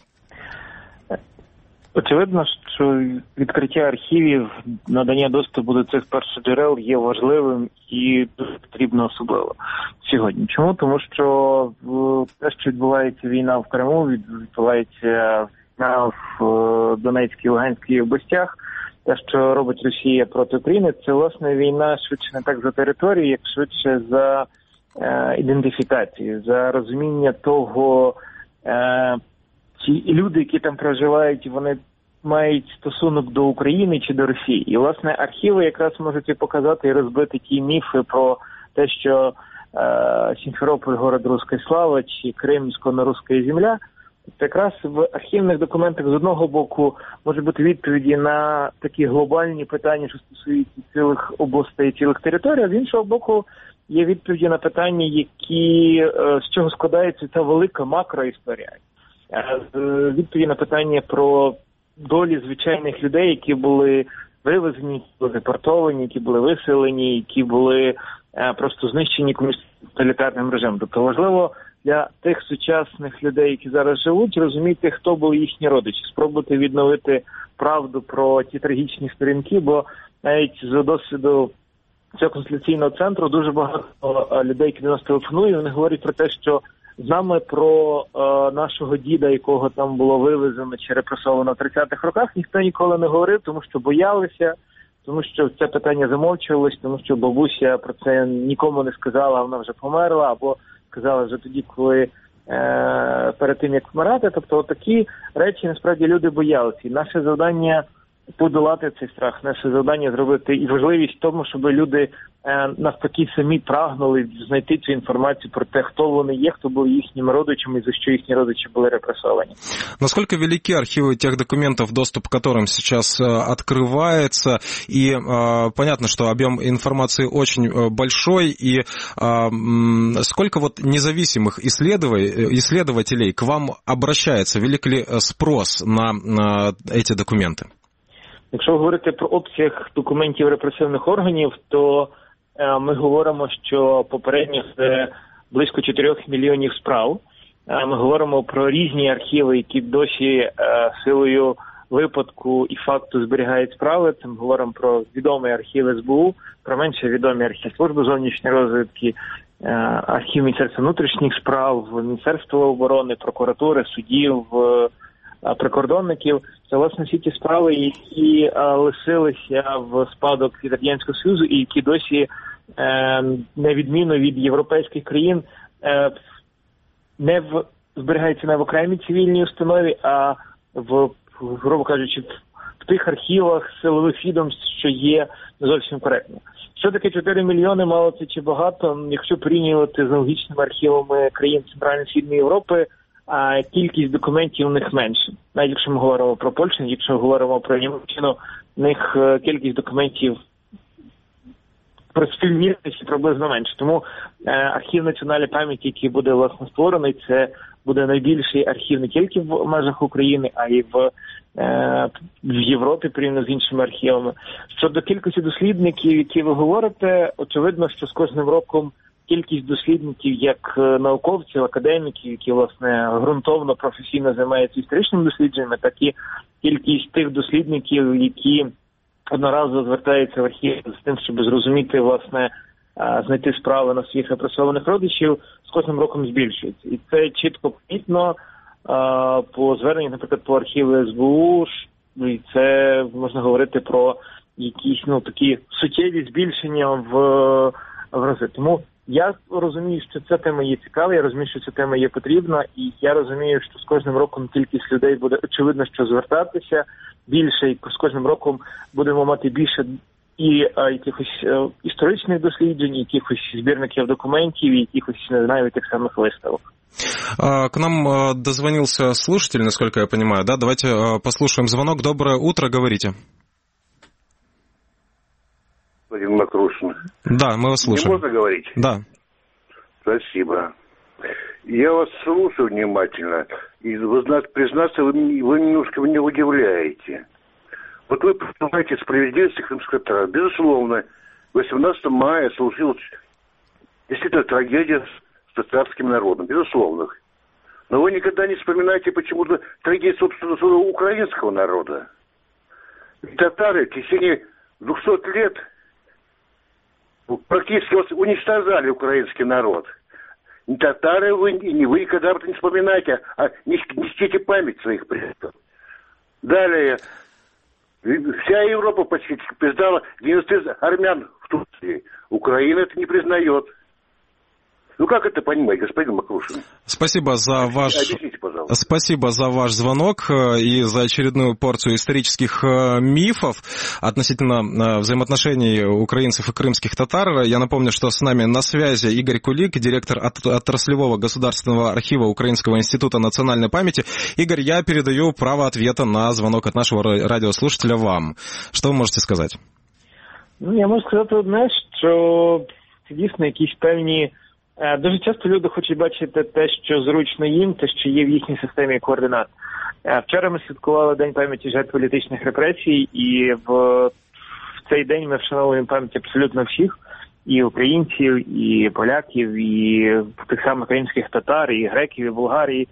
Очевидно, що відкриття архівів, надання доступу до цих першоджерел є важливим і дуже потрібно особливо сьогодні. Чому? Тому що те, що відбувається війна в Криму, відбувається війна в Донецькій, Луганській областях, те, що робить Росія проти України, це, власне, війна швидше не так за територію, як швидше за ідентифікації, за розуміння того, ті люди, які там проживають, вони мають стосунок до України чи до Росії. І, власне, архіви якраз можуть і показати і розбити ті міфи про те, що Сімферополь – город руської слави, чи Крим – ісконно-руська земля. Тобто якраз в архівних документах з одного боку може бути відповіді на такі глобальні питання, що стосуються цілих областей, цілих територій, а з іншого боку є відповіді на питання, з чого складається та велика макроісторія. Відповіді на питання про долі звичайних людей, які були вивезені, які були депортовані, які були виселені, які були просто знищені комусь тоталітарним режимом. Тобто важливо для тих сучасних людей, які зараз живуть, розуміти, хто були їхні родичі, спробувати відновити правду про ті трагічні сторінки, бо навіть з досвіду цього консультаційного центру дуже багато людей, які до нас телефонують, вони говорять про те, що з нами про нашого діда, якого там було вивезено чи репресовано в 30-х роках, ніхто ніколи не говорив, тому що боялися, тому що це питання замовчувалось, тому що бабуся про це нікому не сказала, вона вже померла, або сказала вже тоді, коли перед тим, як вмирати. Тобто такі речі, насправді, люди боялися. І наше завдання подолати цей страх, наше завдання зробити і важливість в тому, щоб люди навпаки самі прагнули знайти цю інформацію про те, хто вони є, хто був їхніми родичами и за что их родичи были репрессованы. Насколько велики архивы тех документов, доступ к которым сейчас открывается? И понятно, что объем информации очень большой. И сколько вот независимых исследователей к вам обращается? Велик ли спрос на эти документы? Якщо говорити про обсяг документів репресивних органів, то ми говоримо, що попередньо це близько 4 мільйонів справ. Ми говоримо про різні архіви, які досі силою випадку і факту зберігають справи. Ми говоримо про відомі архіви СБУ, про менше відомі архіви Служби зовнішньої розвідки, архів Міністерства внутрішніх справ, Міністерства оборони, прокуратури, судів, прикордонників. Це, власне, всі ті справи, які лишилися в спадок від Радянського Союзу і які досі, на відміну від європейських країн, зберігаються не в окремій цивільній установі, а грубо кажучи, в тих архівах силових відомств, що є не зовсім коректно. Що таке 4 мільйони, мало це чи багато? Якщо порівнювати з аналогічними архівами країн Центрально-Східної Європи, а кількість документів у них менше. Навіть якщо ми говоримо про Польщу, якщо говоримо про Німеччину, у них кількість документів про співмірність приблизно менше. Тому архів національної пам'яті, який буде, власне, створений, це буде найбільший архів не тільки в межах України, а й в Європі, порівняно з іншими архівами. Щодо кількості дослідників, які ви говорите, очевидно, що з кожним роком кількість дослідників, як науковців, академіків, які, власне, ґрунтовно, професійно займаються історичними дослідженнями, так і кількість тих дослідників, які одноразово звертаються в архів з тим, щоб зрозуміти, власне, знайти справи на своїх репресованих родичів, з кожним роком збільшується. І це чітко помітно по зверненню, наприклад, по архіву СБУ, і це можна говорити про якісь, такі суттєві збільшення в рази. Тому я розумію, що ця тема є цікава, я розумію, що ця тема є потрібна, і я розумію, що з кожним роком кількість людей буде, очевидно, що звертатися більше, і з кожним роком будемо мати більше і якихось історичних досліджень, якихось збірників документів, і якихось, не знаю, тих самих виставок. К нам дозвонился слушатель, насколько я понимаю, да? Давайте послушаем звонок. Доброе утро, говорите. Господин Макрушин. Да, мы вас слушаем. Можно говорить? Да. Спасибо. Я вас слушаю внимательно, и, вы знаете, признаться, вы немножко меня удивляете. Вот вы представляете справедливость крымского татар. Безусловно, 18 мая случилась действительно трагедия с татарским народом, безусловно. Но вы никогда не вспоминаете почему-то трагедию, собственно, украинского народа. Татары в течение 200 лет практически уничтожали украинский народ. Ни татары вы, ни вы никогда не вспоминаете, а не чтите память своих предков. Далее, вся Европа почти признала геноцид армян в Турции. Украина это не признает. Ну как это понимать, господин Макрушин? Спасибо за ваш... Объясните, пожалуйста. Спасибо за ваш звонок и за очередную порцию исторических мифов относительно взаимоотношений украинцев и крымских татар. Я напомню, что с нами на связи Игорь Кулик, директор отраслевого государственного архива Украинского института национальной памяти. Игорь, я передаю право ответа на звонок от нашего радиослушателя вам. Что вы можете сказать? Я можу сказати одне, що це дійсно якісь певні... Дуже часто люди хочуть бачити те, що зручно їм, те, що є в їхній системі координат. Вчора ми святкували День пам'яті жертв політичних репресій, і в цей день ми вшановуємо пам'ять абсолютно всіх, і українців, і поляків, і тих самих кримських татар, і греків, і болгарів,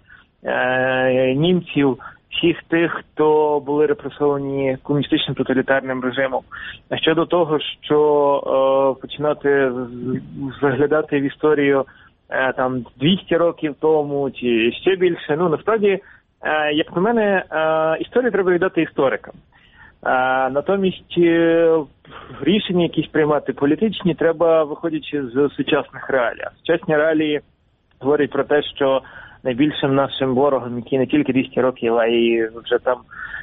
німців, всіх тих, хто були репресовані комуністичним тоталітарним режимом. А щодо того, що починати заглядати в історію там 200 років тому чи ще більше, насправді, як на мене, історію треба віддати історикам. Натомість рішення якісь приймати політичні треба, виходячи з сучасних реалій. Сучасні реалії говорять про те, що найбільшим нашим ворогом, який не тільки 200 років, а й вже там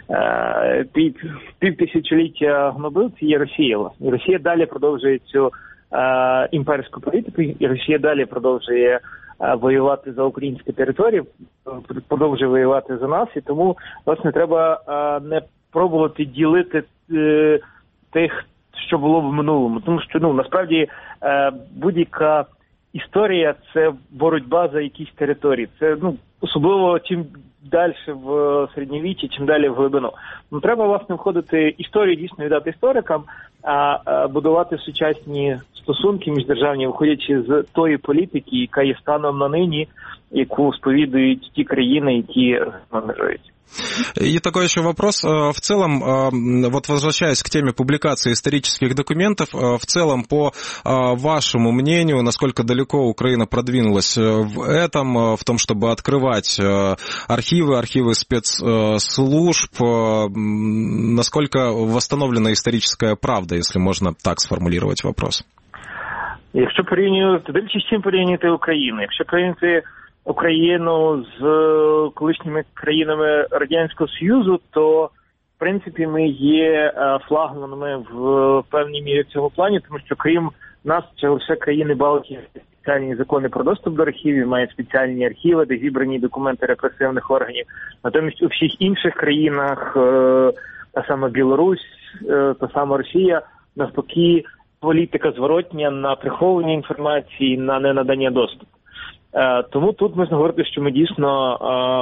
півтисячоліття гнобив, це є Росія, власне. І Росія далі продовжує цю імперську політику, і Росія далі продовжує воювати за українські території, продовжує воювати за нас, і тому, власне, треба не пробувати ділити тих, що було в минулому. Тому що, насправді, будь-яка історія – це боротьба за якісь території. Це, особливо, чим далі в середньовіччі, чим далі в глибину. Треба, власне, входити історію, дійсно віддати історикам, а будувати сучасні стосунки міждержавні, виходячи з тої політики, яка є станом на нині, яку сповідують ті країни, які межують. И такой еще вопрос. В целом, вот возвращаясь к теме публикации исторических документов, в целом, по вашему мнению, насколько далеко Украина продвинулась в этом, в том, чтобы открывать архивы спецслужб, насколько восстановлена историческая правда, если можно так сформулировать вопрос? Якщо порівнювати, дивлячись, з чим порівнювати Україну, якщо порівнювати Україну з колишніми країнами Радянського Союзу, то, в принципі, ми є флагманами в певній мірі в цьому плані, тому що крім нас, це лише країни Балтії спеціальні закони про доступ до архівів, мають спеціальні архіви, де зібрані документи репресивних органів. Натомість у всіх інших країнах, та сама Білорусь, та сама Росія, навпаки, політика зворотня на приховування інформації, на ненадання доступу. Тому тут можна говорити, що ми дійсно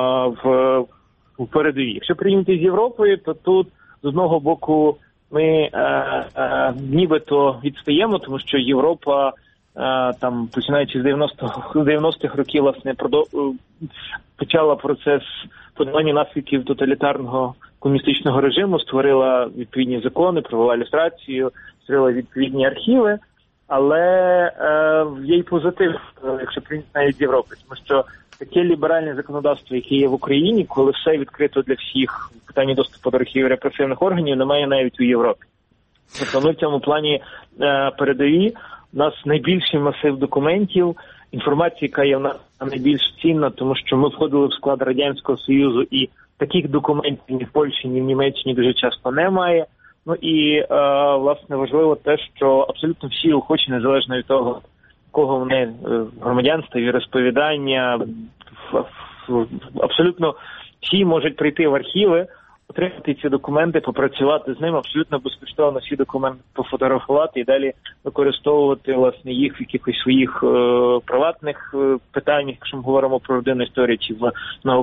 в передовій. Якщо порівняти з Європою, то тут з одного боку ми нібито відстаємо, тому що Європа, там, починаючи з 90-х років, власне, почала процес подолання наслідків тоталітарного комуністичного режиму, створила відповідні закони, провела люстрацію, створила відповідні архіви. Але є й позитив, якщо прийняти навіть з Європи, тому що таке ліберальне законодавство, яке є в Україні, коли все відкрито для всіх в питанні доступу до архівів репресивних органів, немає навіть у Європі. Тобто ми в цьому плані передові, у нас найбільший масив документів, інформація, яка є в нас найбільш цінна, тому що ми входили в склад Радянського Союзу, і таких документів ні в Польщі, ні в Німеччині дуже часто немає. І, власне, важливо те, що абсолютно всі охочі, незалежно від того, кого вони громадянство, віросповідання, абсолютно всі можуть прийти в архіви, отримати ці документи, попрацювати з ними, абсолютно безкоштовно всі документи пофотографувати і далі використовувати, власне, їх в якихось своїх приватних питаннях, якщо ми говоримо про родинну історію, чи в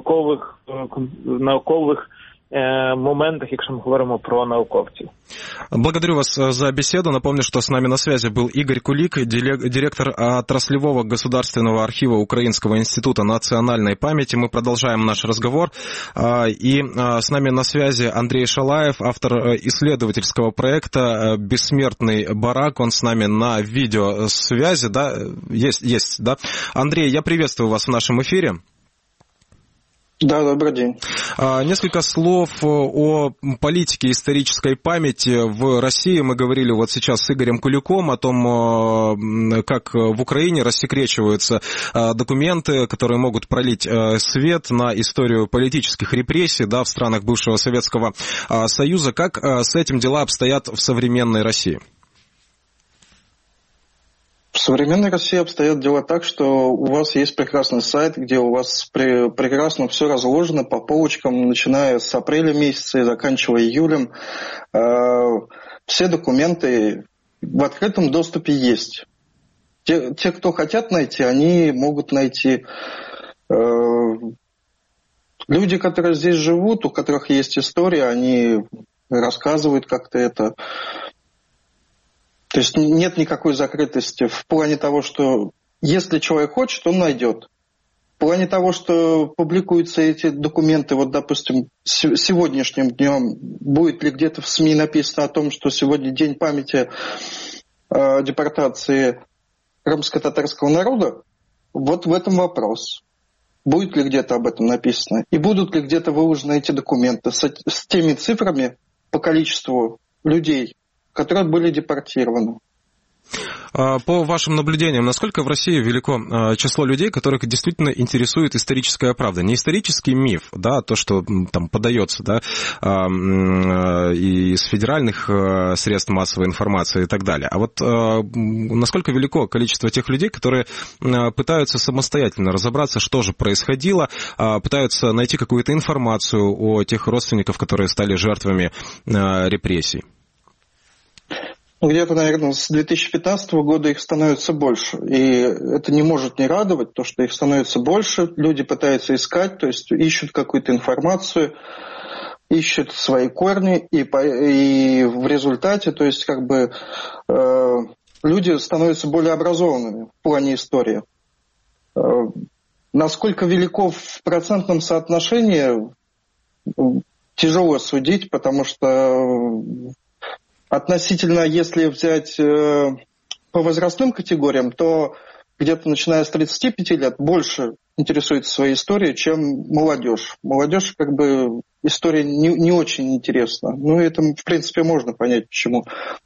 наукових моментах, якщо ми говоримо про науковців. Благодарю вас за беседу. Напомню, что с нами на связи был Игорь Кулик, директор отраслевого государственного архива Украинского института национальной памяти. Мы продолжаем наш разговор. И с нами на связи Андрей Шалаев, автор исследовательского проекта «Бессмертный барак». Он с нами на видеосвязи, да? Есть, да? Андрей, я приветствую вас в нашем эфире. Да, добрый день. Несколько слов о политике исторической памяти в России. Мы говорили вот сейчас с Игорем Куликом о том, как в Украине рассекречиваются документы, которые могут пролить свет на историю политических репрессий, да, в странах бывшего Советского Союза. Как с этим дела обстоят в современной России? В современной России обстоят дела так, что у вас есть прекрасный сайт, где у вас прекрасно все разложено по полочкам, начиная с апреля месяца и заканчивая июлем. Все документы в открытом доступе есть. Те, кто хотят найти, они могут найти. Люди, которые здесь живут, у которых есть история, они рассказывают как-то это. То есть нет никакой закрытости в плане того, что если человек хочет, он найдет. В плане того, что публикуются эти документы, вот, допустим, сегодняшним днем, будет ли где-то в СМИ написано о том, что сегодня день памяти депортации крымско-татарского народа, вот в этом вопрос. Будет ли где-то об этом написано? И будут ли где-то выложены эти документы с теми цифрами по количеству людей, которые были депортированы. По вашим наблюдениям, насколько в России велико число людей, которых действительно интересует историческая правда? Не исторический миф, да, то, что там подается, да, из федеральных средств массовой информации и так далее. А вот насколько велико количество тех людей, которые пытаются самостоятельно разобраться, что же происходило, пытаются найти какую-то информацию о тех родственников, которые стали жертвами репрессий? Где-то, наверное, с 2015 года их становится больше. И это не может не радовать, то, что их становится больше. Люди пытаются искать, то есть ищут какую-то информацию, ищут свои корни. И в результате, то есть как бы люди становятся более образованными в плане истории. Насколько велико в процентном соотношении, тяжело судить, потому что относительно, если взять по возрастным категориям, то где-то начиная с 35 лет больше интересуется своей историей, чем молодежь. Молодежь как бы история не очень интересна. Ну, это, в принципе, можно понять, почему.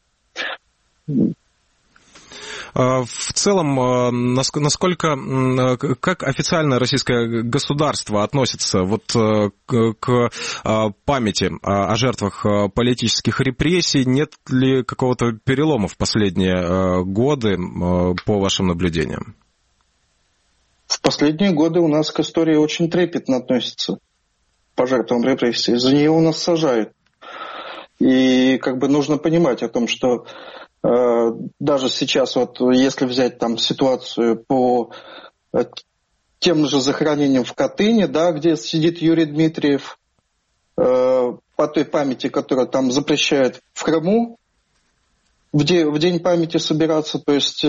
В целом, насколько, как официальное российское государство относится вот к памяти о жертвах политических репрессий? Нет ли какого-то перелома в последние годы, по вашим наблюдениям? В последние годы у нас к истории очень трепетно относятся по жертвам репрессий. За нее у нас сажают. И как бы нужно понимать о том, что даже сейчас, вот если взять там ситуацию по тем же захоронениям в Катыни, да, где сидит Юрий Дмитриев, по той памяти, которая там запрещает в Крыму, в день памяти собираться, то есть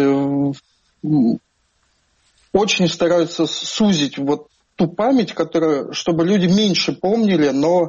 очень стараются сузить вот ту память, которая, чтобы люди меньше помнили, но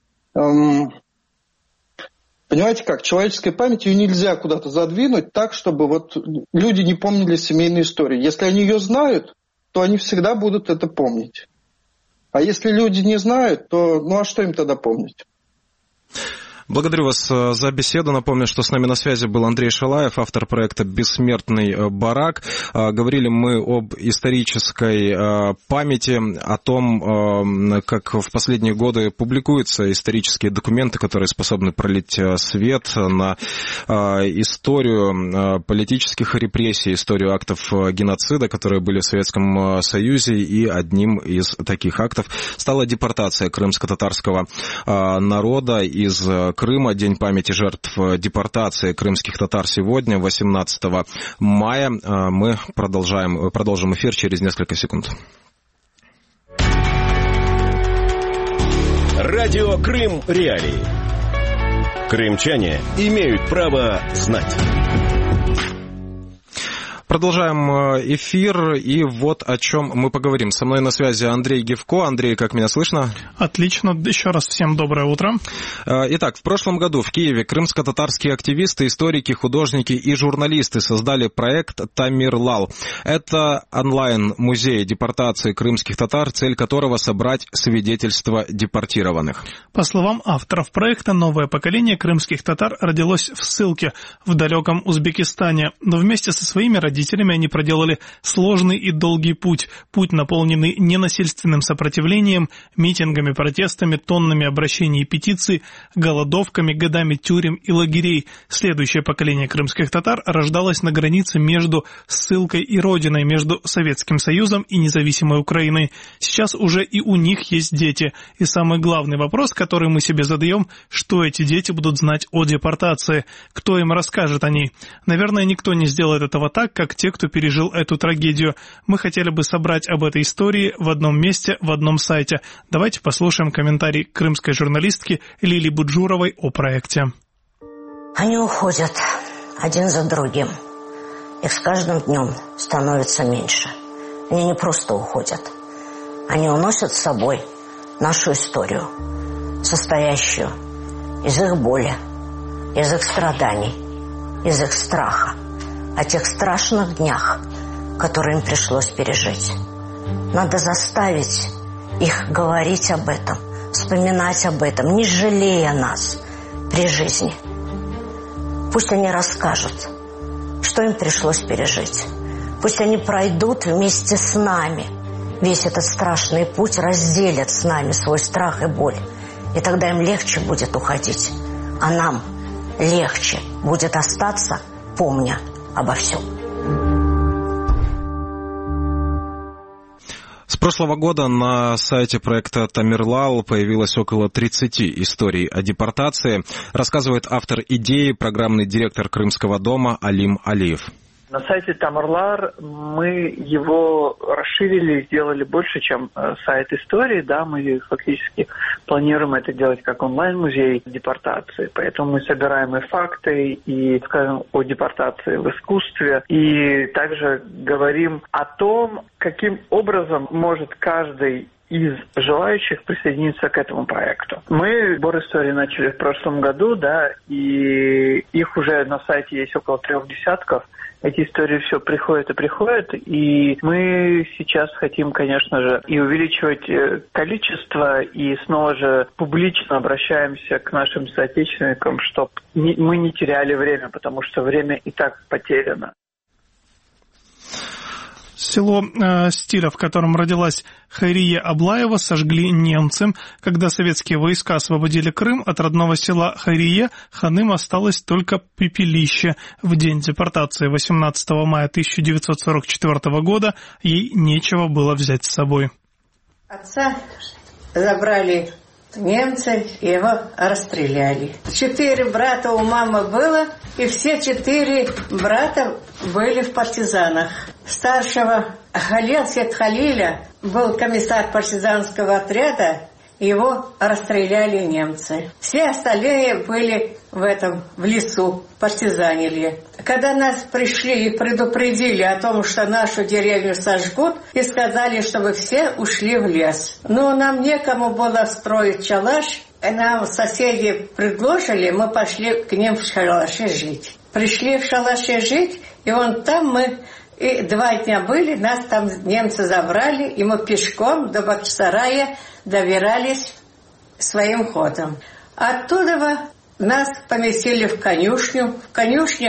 понимаете как, человеческая память, ее нельзя куда-то задвинуть так, чтобы вот люди не помнили семейную историю. Если они ее знают, то они всегда будут это помнить. А если люди не знают, то ну а что им тогда помнить? Благодарю вас за беседу. Напомню, что с нами на связи был Андрей Шалаев, автор проекта «Бессмертный барак». Говорили мы об исторической памяти, о том, как в последние годы публикуются исторические документы, которые способны пролить свет на историю политических репрессий, историю актов геноцида, которые были в Советском Союзе. И одним из таких актов стала депортация крымско-татарского народа из Крыма. День памяти жертв депортации крымских татар сегодня, 18 мая. Мы продолжим эфир через несколько секунд. Радио Крым Реалии. Крымчане имеют право знать. Продолжаем эфир, и вот о чем мы поговорим. Со мной на связи Андрей Гевко. Андрей, как меня слышно? Отлично. Еще раз всем доброе утро. Итак, в прошлом году в Киеве крымско-татарские активисты, историки, художники и журналисты создали проект «Тамирлал». Это онлайн-музей депортации крымских татар, цель которого собрать свидетельства депортированных. По словам авторов проекта, новое поколение крымских татар родилось в ссылке в далеком Узбекистане, но вместе со своими родителями они проделали сложный и долгий путь, наполненный ненасильственным сопротивлением, митингами, протестами, тоннами обращений и петиций, голодовками, годами тюрем и лагерей. Следующее поколение крымских татар рождалось на границе между ссылкой и родиной, между Советским Союзом и независимой Украиной. Сейчас уже и у них есть дети. И самый главный вопрос, который мы себе задаем, что эти дети будут знать о депортации, кто им расскажет о ней. Наверное, никто не сделает этого так, как те, кто пережил эту трагедию. Мы хотели бы собрать об этой истории в одном месте, в одном сайте. Давайте послушаем комментарий крымской журналистки Лили Буджуровой о проекте. Они уходят один за другим. Их с каждым днем становится меньше. Они не просто уходят. Они уносят с собой нашу историю, состоящую из их боли, из их страданий, из их страха, о тех страшных днях, которые им пришлось пережить. Надо заставить их говорить об этом, вспоминать об этом, не жалея нас при жизни. Пусть они расскажут, что им пришлось пережить. Пусть они пройдут вместе с нами весь этот страшный путь, разделят с нами свой страх и боль. И тогда им легче будет уходить. А нам легче будет остаться, помня обо всем. С прошлого года на сайте проекта «Тамерлал» появилось около 30 историй о депортации, рассказывает автор идеи, программный директор Крымского дома Алим Алиев. На сайте Тамерлал мы его расширили, сделали больше, чем сайт истории. Да, мы фактически планируем это делать как онлайн-музей депортации. Поэтому мы собираем и факты, и, скажем, о депортации в искусстве. И также говорим о том, каким образом может каждый из желающих присоединиться к этому проекту. Мы сбор истории начали в прошлом году, да, и их уже на сайте есть около 3 десятков. Эти истории все приходят и приходят, и мы сейчас хотим, конечно же, и увеличивать количество, и снова же публично обращаемся к нашим соотечественникам, чтобы мы не теряли время, потому что время и так потеряно. Село Стиля, в котором родилась Хайрия Аблаева, сожгли немцы. Когда советские войска освободили Крым, от родного села Хайрия Ханым осталось только пепелище. В день депортации 18 мая 1944 года ей нечего было взять с собой. Отца забрали немцы, его расстреляли. 4 брата у мамы было, и все 4 брата были в партизанах. Старшего Халилсет Халиля был комиссар партизанского отряда, его расстреляли немцы. Все остальные были в лесу, партизанили. Когда нас пришли и предупредили о том, что нашу деревню сожгут, и сказали, чтобы все ушли в лес. Но нам некому было строить шалаш, нам соседи предложили, мы пошли к ним в шалаше жить. Пришли в шалаше жить, и вон там мы и 2 дня были, нас там немцы забрали, и мы пешком до Бахчисарая добирались своим ходом. Оттуда нас поместили в конюшню. В конюшне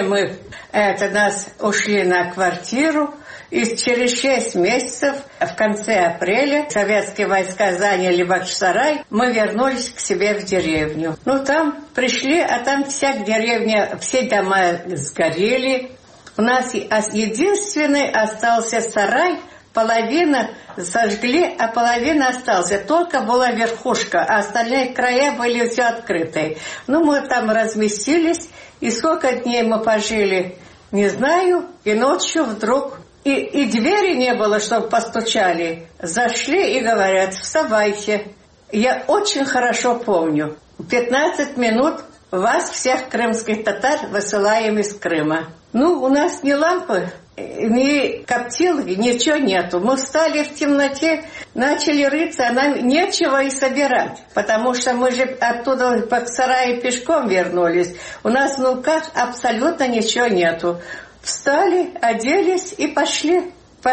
нас ушли на квартиру, и через 6 месяцев, в конце апреля, советские войска заняли Бахчисарай, мы вернулись к себе в деревню. Там пришли, а там вся деревня, все дома сгорели. У нас единственный остался сарай, половина сожгли, а половина осталась. Только была верхушка, а остальные края были все открытые. Мы там разместились, и сколько дней мы пожили, не знаю, и ночью вдруг... И двери не было, чтобы постучали. Зашли и говорят: вставайте. Я очень хорошо помню. 15 минут вас, всех крымских татар, высылаем из Крыма. У нас ни лампы, ни коптилки, ничего нету. Мы встали в темноте, начали рыться, а нам нечего и собирать. Потому что мы же оттуда в Бахчисарае пешком вернулись. У нас в Нулках абсолютно ничего нету. Встали, оделись и пошли.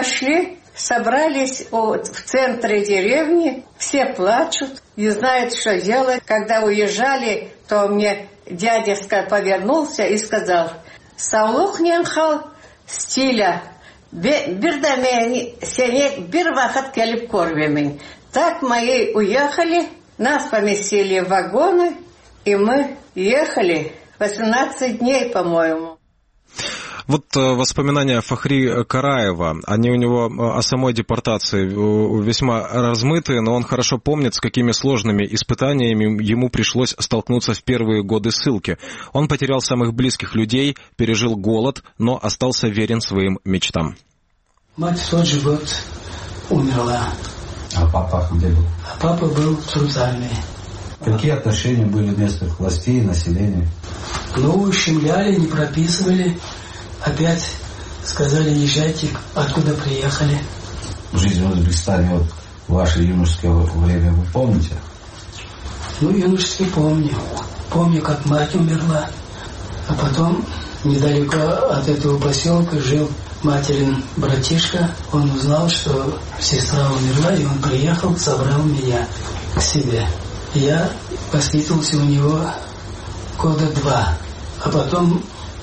Собрались в центре деревни, все плачут, не знают, что делать. Когда уезжали, то мне дядя повернулся и сказал: «Саулух ненхал Стиля, бирдамени сенек бирвахат келип корвемень». Так мы уехали, нас поместили в вагоны, и мы ехали 18 дней, по-моему. Вот воспоминания Фахри Караева, они у него о самой депортации весьма размытые, но он хорошо помнит, с какими сложными испытаниями ему пришлось столкнуться в первые годы ссылки. Он потерял самых близких людей, пережил голод, но остался верен своим мечтам. Мать в тот же год умерла. А папа где был? А папа был в Трудзальме. Какие отношения были местных властей и населения? Ущемляли, не прописывали. Опять сказали: езжайте, откуда приехали. Жизнь в Узбекистане, ваше юношеское время, вы помните? Юношески помню. Помню, как мать умерла. А потом недалеко от этого поселка жил материн братишка. Он узнал, что сестра умерла, и он приехал, собрал меня к себе. Я воспитывался у него 2 года. А потом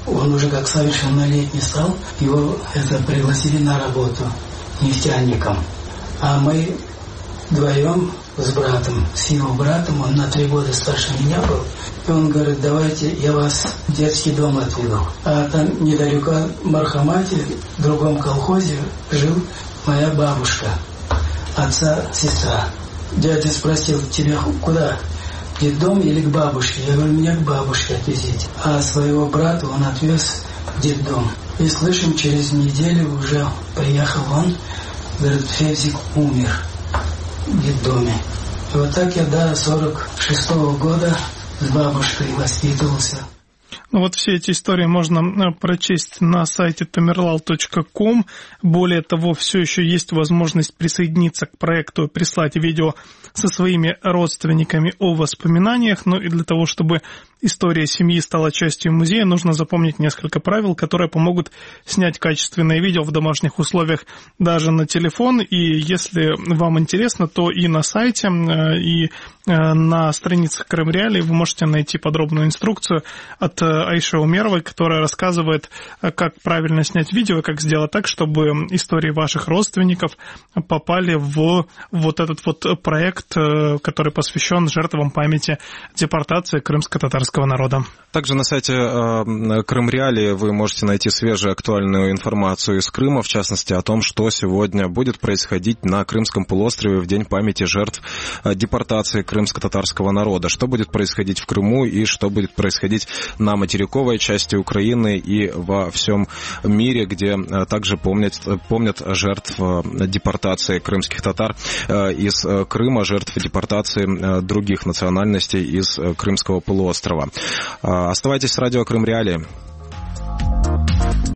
он уже как совершеннолетний стал, его пригласили на работу нефтяником. А мы вдвоем с братом, с его братом, он на 3 года старше меня был, и он говорит, давайте я вас в детский дом отведу. А там недалеко от Мархамати, в другом колхозе, жил моя бабушка, отца сестра. Дядя спросил, тебя куда? В детдом или к бабушке? Я говорю, меня к бабушке отвезите. А своего брата он отвез в детдом. И слышим, через неделю уже приехал он, говорит, Февзик умер в детдоме. И вот так я до 46-го года с бабушкой воспитывался. Ну вот все эти истории можно прочесть на сайте tamerlal.com. Более того, все еще есть возможность присоединиться к проекту, прислать видео со своими родственниками о воспоминаниях. Ну и для того, чтобы история семьи стала частью музея, нужно запомнить несколько правил, которые помогут снять качественное видео в домашних условиях даже на телефон. И если вам интересно, то и на сайте, и на страницах Крым Реалии вы можете найти подробную инструкцию от Айши Умеровой, которая рассказывает, как правильно снять видео, как сделать так, чтобы истории ваших родственников попали в вот этот вот проект, который посвящен жертвам памяти депортации крымско-татарского народа. Также на сайте Крым Реалии вы можете найти свежую актуальную информацию из Крыма, в частности о том, что сегодня будет происходить на Крымском полуострове в День памяти жертв депортации крымско-татарского народа. Что будет происходить в Крыму и что будет происходить на материковой части Украины и во всем мире, где также помнят жертв депортации крымских татар из Крыма, жертв депортации других национальностей из Крымского полуострова. Оставайтесь с радио Крым Реалии.